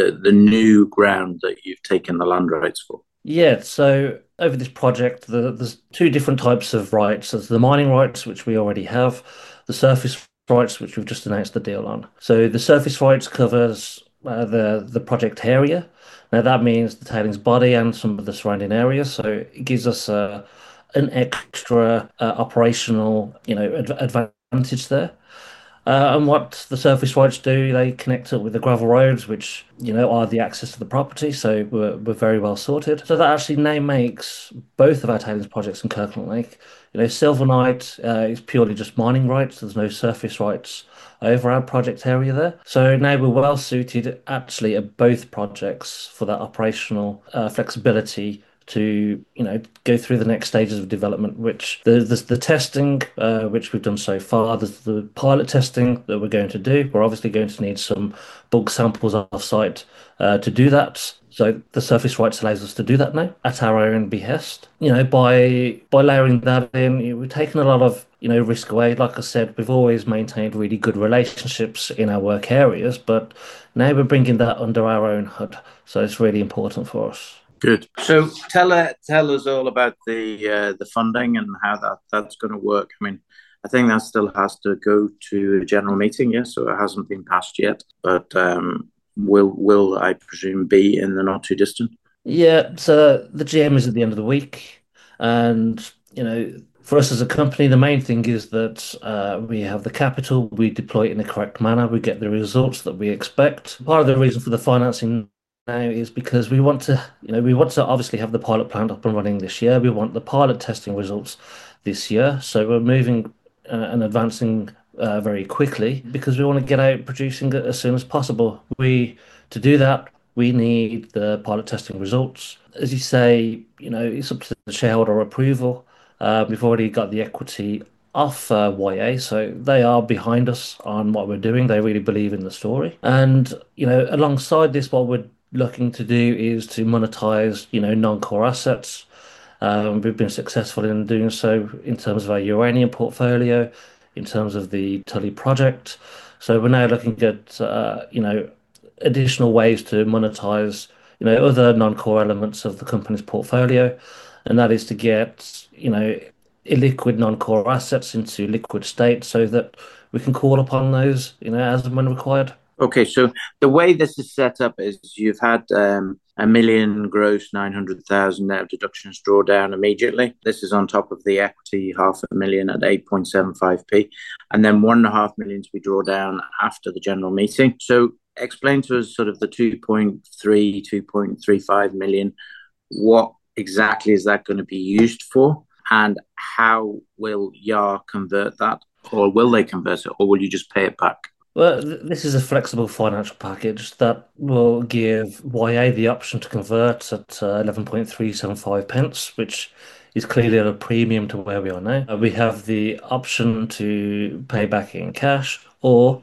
new ground that you've taken the land rights for. Yeah, so over this project, there's two different types of rights. There's the mining rights, which we already have, the surface rights, which we've just announced the deal on. So the surface rights covers the project area. Now that means the tailings body and some of the surrounding areas. So it gives us an extra operational, advantage there. And what the surface rights do, they connect up with the gravel roads, which, are the access to the property. So we're very well sorted. So that actually now makes both of our tailings projects in Kirkland Lake. Silvernight is purely just mining rights. There's no surface rights over our project area there. So now we're well suited actually at both projects for that operational flexibility to go through the next stages of development, which there's the testing which we've done so far. There's the pilot testing that we're going to do. We're obviously going to need some bulk samples off site to do that. So the surface rights allows us to do that now at our own behest. By layering that in, we've taken a lot of risk away. Like I said, we've always maintained really good relationships in our work areas, but now we're bringing that under our own hood. So it's really important for us. Good. So tell us all about the funding and how that's going to work. I mean, I think that still has to go to a general meeting, yes, so it hasn't been passed yet, but will I presume be in the not too distant? Yeah, so the GM is at the end of the week, and for us as a company, the main thing is that we have the capital, we deploy it in the correct manner, we get the results that we expect. Part of the reason for the financing now is because we want to obviously have the pilot plant up and running this year. We want the pilot testing results this year. So we're moving and advancing very quickly because we want to get out producing it as soon as possible. To do that, we need the pilot testing results. As you say, it's up to the shareholder approval. We've already got the equity off YA, so they are behind us on what we're doing. They really believe in the story. And, alongside this, what we're looking to do is to monetize, non-core assets. We've been successful in doing so in terms of our uranium portfolio, in terms of the Tully project. So we're now looking at, additional ways to monetize, other non-core elements of the company's portfolio. And that is to get, illiquid non-core assets into liquid state so that we can call upon those, as and when required. Okay, so the way this is set up is you've had a million gross, 900,000 net of deductions draw down immediately. This is on top of the equity, 500,000 at 8.75p, and then 1.5 million to be draw down after the general meeting. So explain to us sort of the 2.35 million. What exactly is that going to be used for? And how will YAR convert that? Or will they convert it? Or will you just pay it back? Well, this is a flexible financial package that will give YA the option to convert at 11.375 pence, which is clearly at a premium to where we are now. We have the option to pay back in cash, or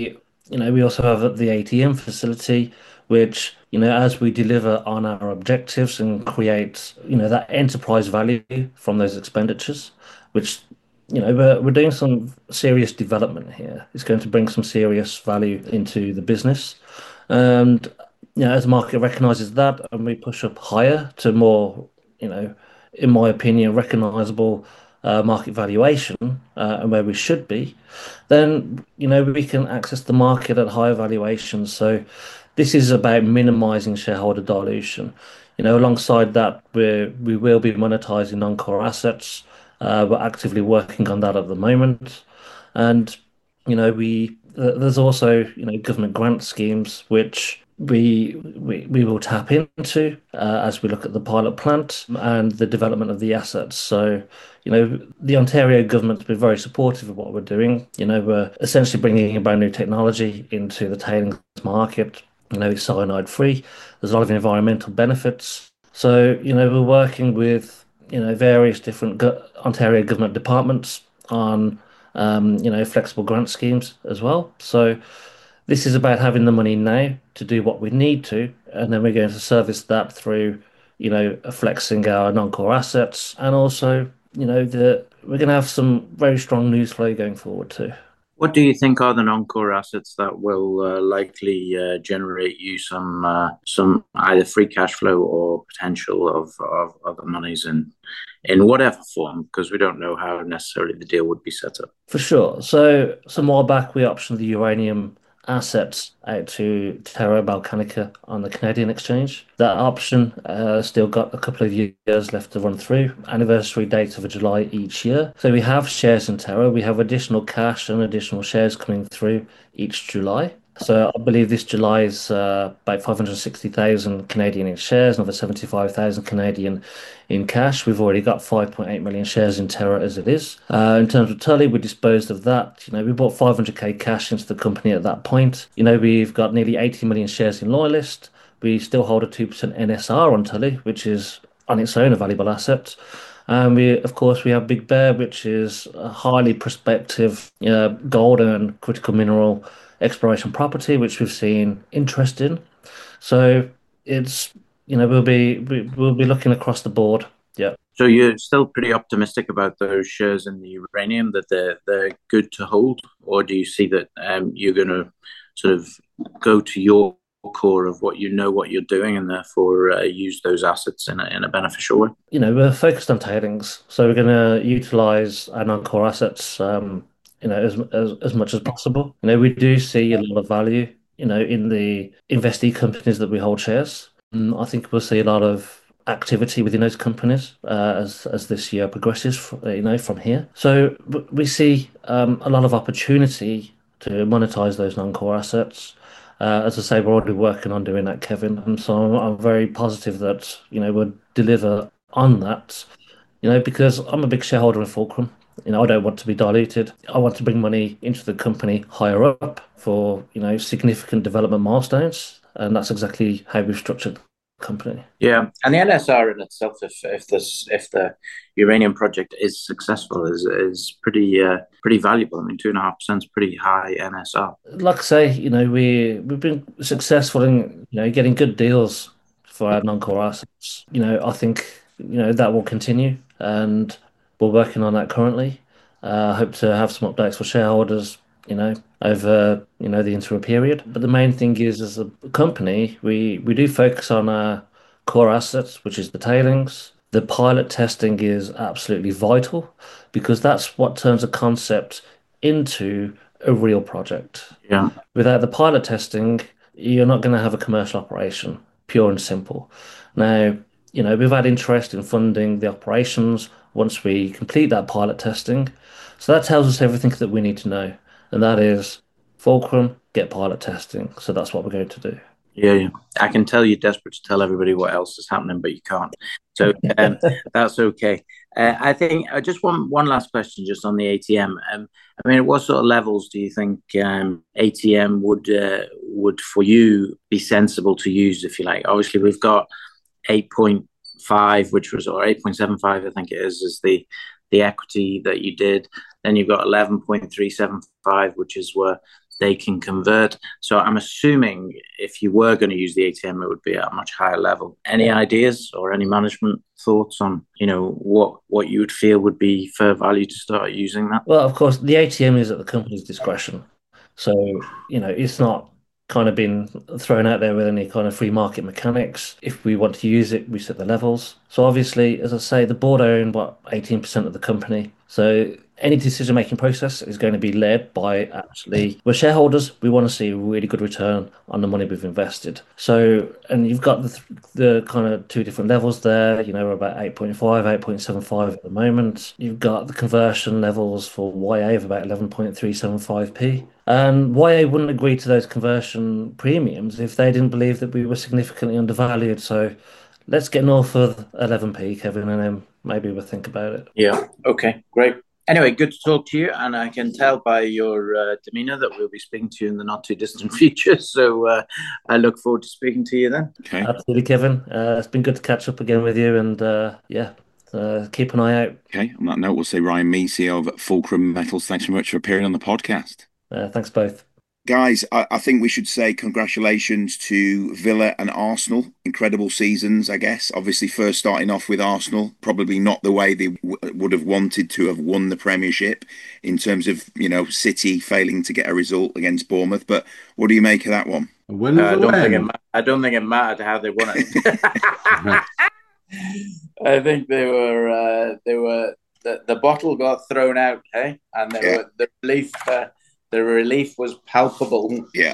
we also have the ATM facility, which, as we deliver on our objectives and create, that enterprise value from those expenditures, which we're doing some serious development here. It's going to bring some serious value into the business. And, as the market recognizes that and we push up higher to more, in my opinion, recognizable market valuation and where we should be, then, we can access the market at higher valuations. So this is about minimizing shareholder dilution. Alongside that, we will be monetizing non-core assets. We're actively working on that at the moment. And, there's also, government grant schemes which we will tap into as we look at the pilot plant and the development of the assets. So, the Ontario government's been very supportive of what we're doing. We're essentially bringing a brand new technology into the tailings market. It's cyanide free. There's a lot of environmental benefits. So, we're working with, various different Ontario government departments on, flexible grant schemes as well. So this is about having the money now to do what we need to, and then we're going to service that through, flexing our non-core assets, and also, we're going to have some very strong news flow going forward too. What do you think are the non-core assets that will likely generate you some either free cash flow or potential of other monies in whatever form? Because we don't know how necessarily the deal would be set up. For sure. So some while back, we optioned the uranium assets out to Terra Balcanica on the Canadian exchange. That option still got a couple of years left to run through, anniversary date of July each year. So we have shares in Terra. We have additional cash and additional shares coming through each July. So I believe this July is about 560,000 Canadian in shares, another 75,000 Canadian in cash. We've already got 5.8 million shares in Terra as it is. In terms of Tully, we disposed of that. We bought 500k cash into the company at that point. We've got nearly 80 million shares in Loyalist. We still hold a 2% NSR on Tully, which is on its own a valuable asset. And of course, we have Big Bear, which is a highly prospective gold and critical mineral exploration property, which we've seen interest in. So it's, we'll be looking across the board. Yeah. So you're still pretty optimistic about those shares in the uranium, that they're good to hold, or do you see that you're going to sort of go to your core of what you're doing, and therefore use those assets in a beneficial way? We're focused on tailings, so we're going to utilize our non-core assets, as much as possible. We do see a lot of value, in the investee companies that we hold shares. I think we'll see a lot of activity within those companies as this year progresses, from here. So we see a lot of opportunity to monetize those non-core assets. As I say, we're already working on doing that, Kevin. And so I'm very positive that, we'll deliver on that, because I'm a big shareholder in Fulcrum. I don't want to be diluted. I want to bring money into the company higher up for, significant development milestones. And that's exactly how we've structured the company. Yeah, and the NSR in itself, if the uranium project is successful, is pretty valuable. I mean, 2.5% is pretty high NSR. Like I say, we've been successful in getting good deals for our non-core assets. I think that will continue, and we're working on that currently. I hope to have some updates for shareholders, over the interim period. But the main thing is, as a company, we do focus on our core assets, which is the tailings. The pilot testing is absolutely vital, because that's what turns a concept into a real project. Yeah. Without the pilot testing, you're not going to have a commercial operation, pure and simple. Now, we've had interest in funding the operations once we complete that pilot testing. So that tells us everything that we need to know. And that is Fulcrum, get pilot testing. So that's what we're going to do. Yeah. I can tell you're desperate to tell everybody what else is happening, but you can't. So that's okay. I think just one last question just on the ATM. I mean, what sort of levels do you think ATM would for you be sensible to use, if you like? Obviously, we've got 8.5, which was, or 8.75, I think it is the equity that you did. Then you've got 11.375, which is where they can convert. So I'm assuming if you were going to use the ATM, it would be at a much higher level. Any ideas or any management thoughts on, what you would feel would be fair value to start using that? Well, of course, the ATM is at the company's discretion. So, it's not kind of been thrown out there with any kind of free market mechanics. If we want to use it, we set the levels. So obviously, as I say, the board own 18% of the company. So any decision-making process is going to be led by actually, we're shareholders, we want to see a really good return on the money we've invested. So, and you've got the kind of two different levels there, we're about 8.5, 8.75 at the moment. You've got the conversion levels for YA of about 11.375p. And YA wouldn't agree to those conversion premiums if they didn't believe that we were significantly undervalued. So let's get north of 11p, Kevin, and then maybe we'll think about it. Yeah. Okay, great. Anyway, good to talk to you, and I can tell by your demeanour that we'll be speaking to you in the not too distant future. So I look forward to speaking to you then. Okay. Absolutely, Kevin. It's been good to catch up again with you, and keep an eye out. Okay. On that note, we'll say Ryan Mee, CEO of Fulcrum Metals. Thanks very much for appearing on the podcast. Thanks both. Guys, I think we should say congratulations to Villa and Arsenal. Incredible seasons, I guess. Obviously, first starting off with Arsenal, probably not the way they would have wanted to have won the Premiership in terms of, City failing to get a result against Bournemouth. But what do you make of that one? I don't think it mattered how they won it. I think they were the bottle got thrown out, and the relief was palpable. Yeah.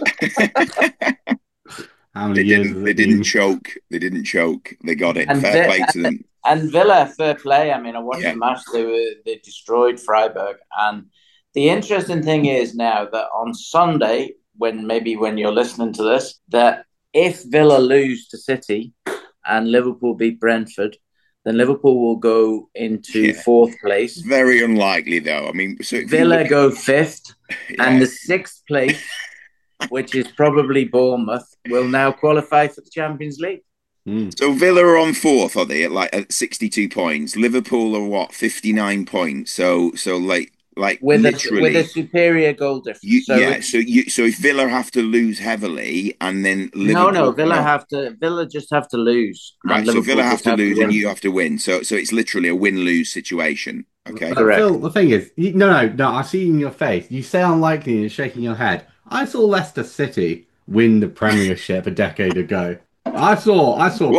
How many they didn't choke. They didn't choke. They got it. Fair play to them. And Villa, fair play. I mean, I watched the match. They destroyed Freiburg. And the interesting thing is now that on Sunday, when you're listening to this, that if Villa lose to City and Liverpool beat Brentford, then Liverpool will go into fourth place. Very unlikely, though. I mean, so Villa go fifth, and the sixth place, which is probably Bournemouth, will now qualify for the Champions League. So Villa are on fourth, are they? At 62 points. Liverpool are 59 points. So with a superior goal difference. So if Villa have to lose heavily, and then Liverpool, Villa just have to lose. Right. So Villa have to lose, and you have to win. So it's literally a win-lose situation. Okay. Correct. Phil, the thing is, no. I see in your face. You say unlikely, and you're shaking your head. I saw Leicester City win the Premiership a decade ago. I saw. I saw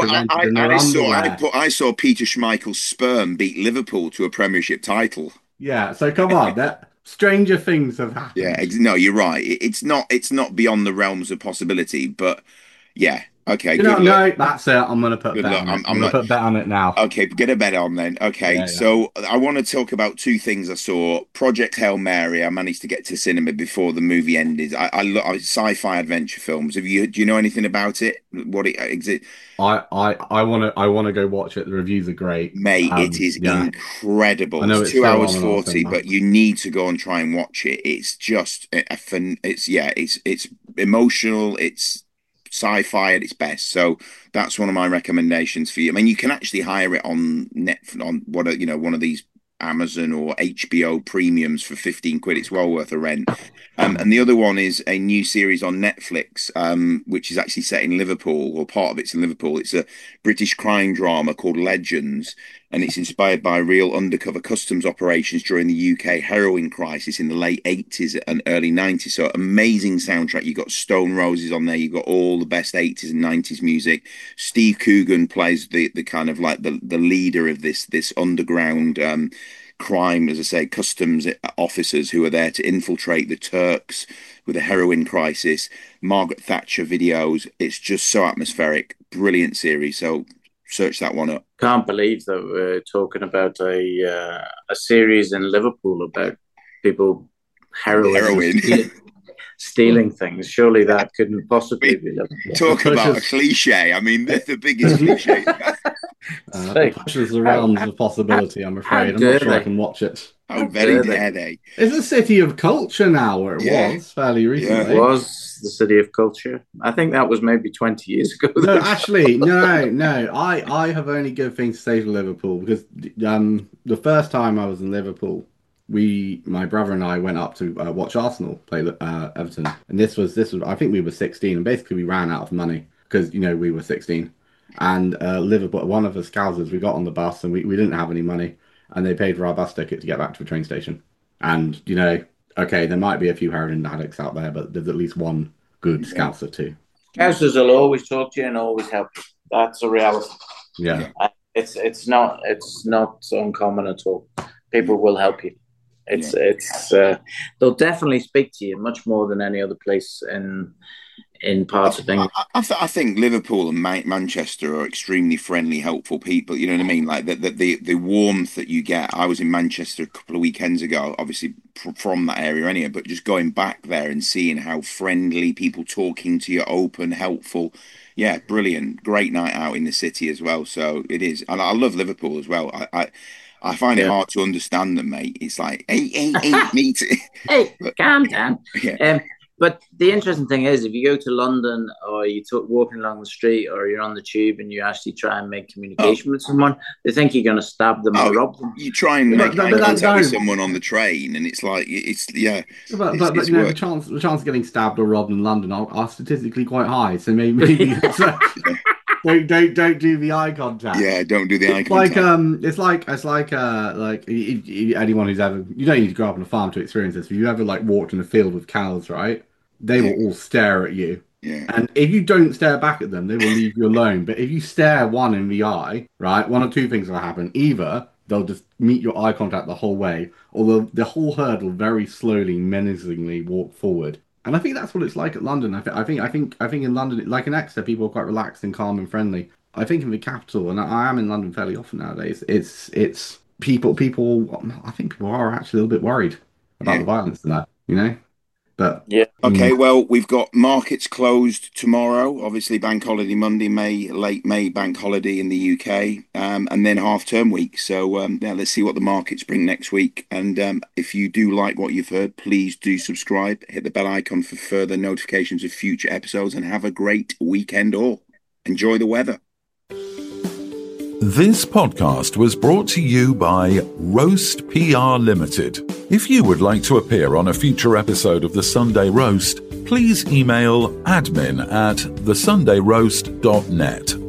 Peter Schmeichel's sperm beat Liverpool to a Premiership title. Yeah, so come on, that stranger things have happened. Yeah, no, you're right. It's not beyond the realms of possibility, but yeah, okay. No, that's it. I'm going to put a bet on it. I'm going to put a bet on it now. Okay, get a bet on then. Okay, so I want to talk about two things I saw. Project Hail Mary. I managed to get to cinema before the movie ended. I love sci-fi adventure films. Do you know anything about it? What it exists? I want to go watch it. The reviews are great, mate. It is incredible. I know it's 2 hours 40, but you need to go and try and watch it. It's just it's emotional. It's sci-fi at its best. So that's one of my recommendations for you. I mean, you can actually hire it on one of these Amazon or HBO premiums for 15 quid. It's well worth a rent. And the other one is a new series on Netflix, which is actually set in Liverpool, or part of it's in Liverpool. It's a British crime drama called Legends, and it's inspired by real undercover customs operations during the UK heroin crisis in the late 80s and early 90s. So amazing soundtrack. You've got Stone Roses on there. You've got all the best 80s and 90s music. Steve Coogan plays the kind of like the leader of this underground crime, as I say, customs officers who are there to infiltrate the Turks with a heroin crisis. Margaret Thatcher videos. It's just so atmospheric. Brilliant series. So search that one up. Can't believe that we're talking about a series in Liverpool about people heroin. Stealing things. Surely that couldn't possibly be Liverpool. Talk about a cliche. I mean, the biggest cliche. It pushes the realms of possibility, I'm afraid. I'm not sure I can watch it. How very dare they? It's a city of culture now, or it was fairly recently. It was the city of culture. I think that was maybe 20 years ago. No, actually, no. I have only good things to say to Liverpool because the first time I was in Liverpool, my brother and I went up to watch Arsenal play Everton, and this was I think we were 16, and basically we ran out of money because we were 16, and Liverpool, one of the Scousers, we got on the bus and we didn't have any money. And they paid for our bus ticket to get back to the train station. And, okay, there might be a few heroin addicts out there, but there's at least one good Scouser too. Scousers will always talk to you and always help you. That's a reality. Yeah. It's not uncommon at all. People will help you. They'll definitely speak to you much more than any other place in parts of England. I think Liverpool and Manchester are extremely friendly, helpful people. You know what I mean? Like the warmth that you get. I was in Manchester a couple of weekends ago, obviously from that area anyway, but just going back there and seeing how friendly people talking to you, open, helpful. Yeah, brilliant. Great night out in the city as well. So it is. And I love Liverpool as well. I find it hard to understand them, mate. It's like, hey, me too. Hey, calm down. Yeah. But the interesting thing is, if you go to London or you walking along the street or you're on the tube and you actually try and make communication with someone, they think you're going to stab them or rob them. You try and make contact with someone on the train, and it's like But the chance of getting stabbed or robbed in London are statistically quite high. So maybe don't do the eye contact. Yeah, don't do the eye contact. It's like anyone who's ever, you don't need to grow up on a farm to experience this. If you ever walked in a field with cows, right? They will all stare at you. Yeah. And if you don't stare back at them, they will leave you alone. But if you stare one in the eye, right, one of two things will happen. Either they'll just meet your eye contact the whole way, or the whole herd will very slowly, menacingly walk forward. And I think that's what it's like at London. I think in London, like in Exeter, people are quite relaxed and calm and friendly. I think in the capital, and I am in London fairly often nowadays, it's people. I think people are actually a little bit worried about the violence in that, But yeah. Okay, well, we've got markets closed tomorrow. Obviously, Bank Holiday Monday, late May Bank Holiday in the UK, and then half-term week. So, let's see what the markets bring next week. And if you do like what you've heard, please do subscribe. Hit the bell icon for further notifications of future episodes, and have a great weekend all. Enjoy the weather. This podcast was brought to you by Roast PR Limited. If you would like to appear on a future episode of The Sunday Roast, please email admin@thesundayroast.net.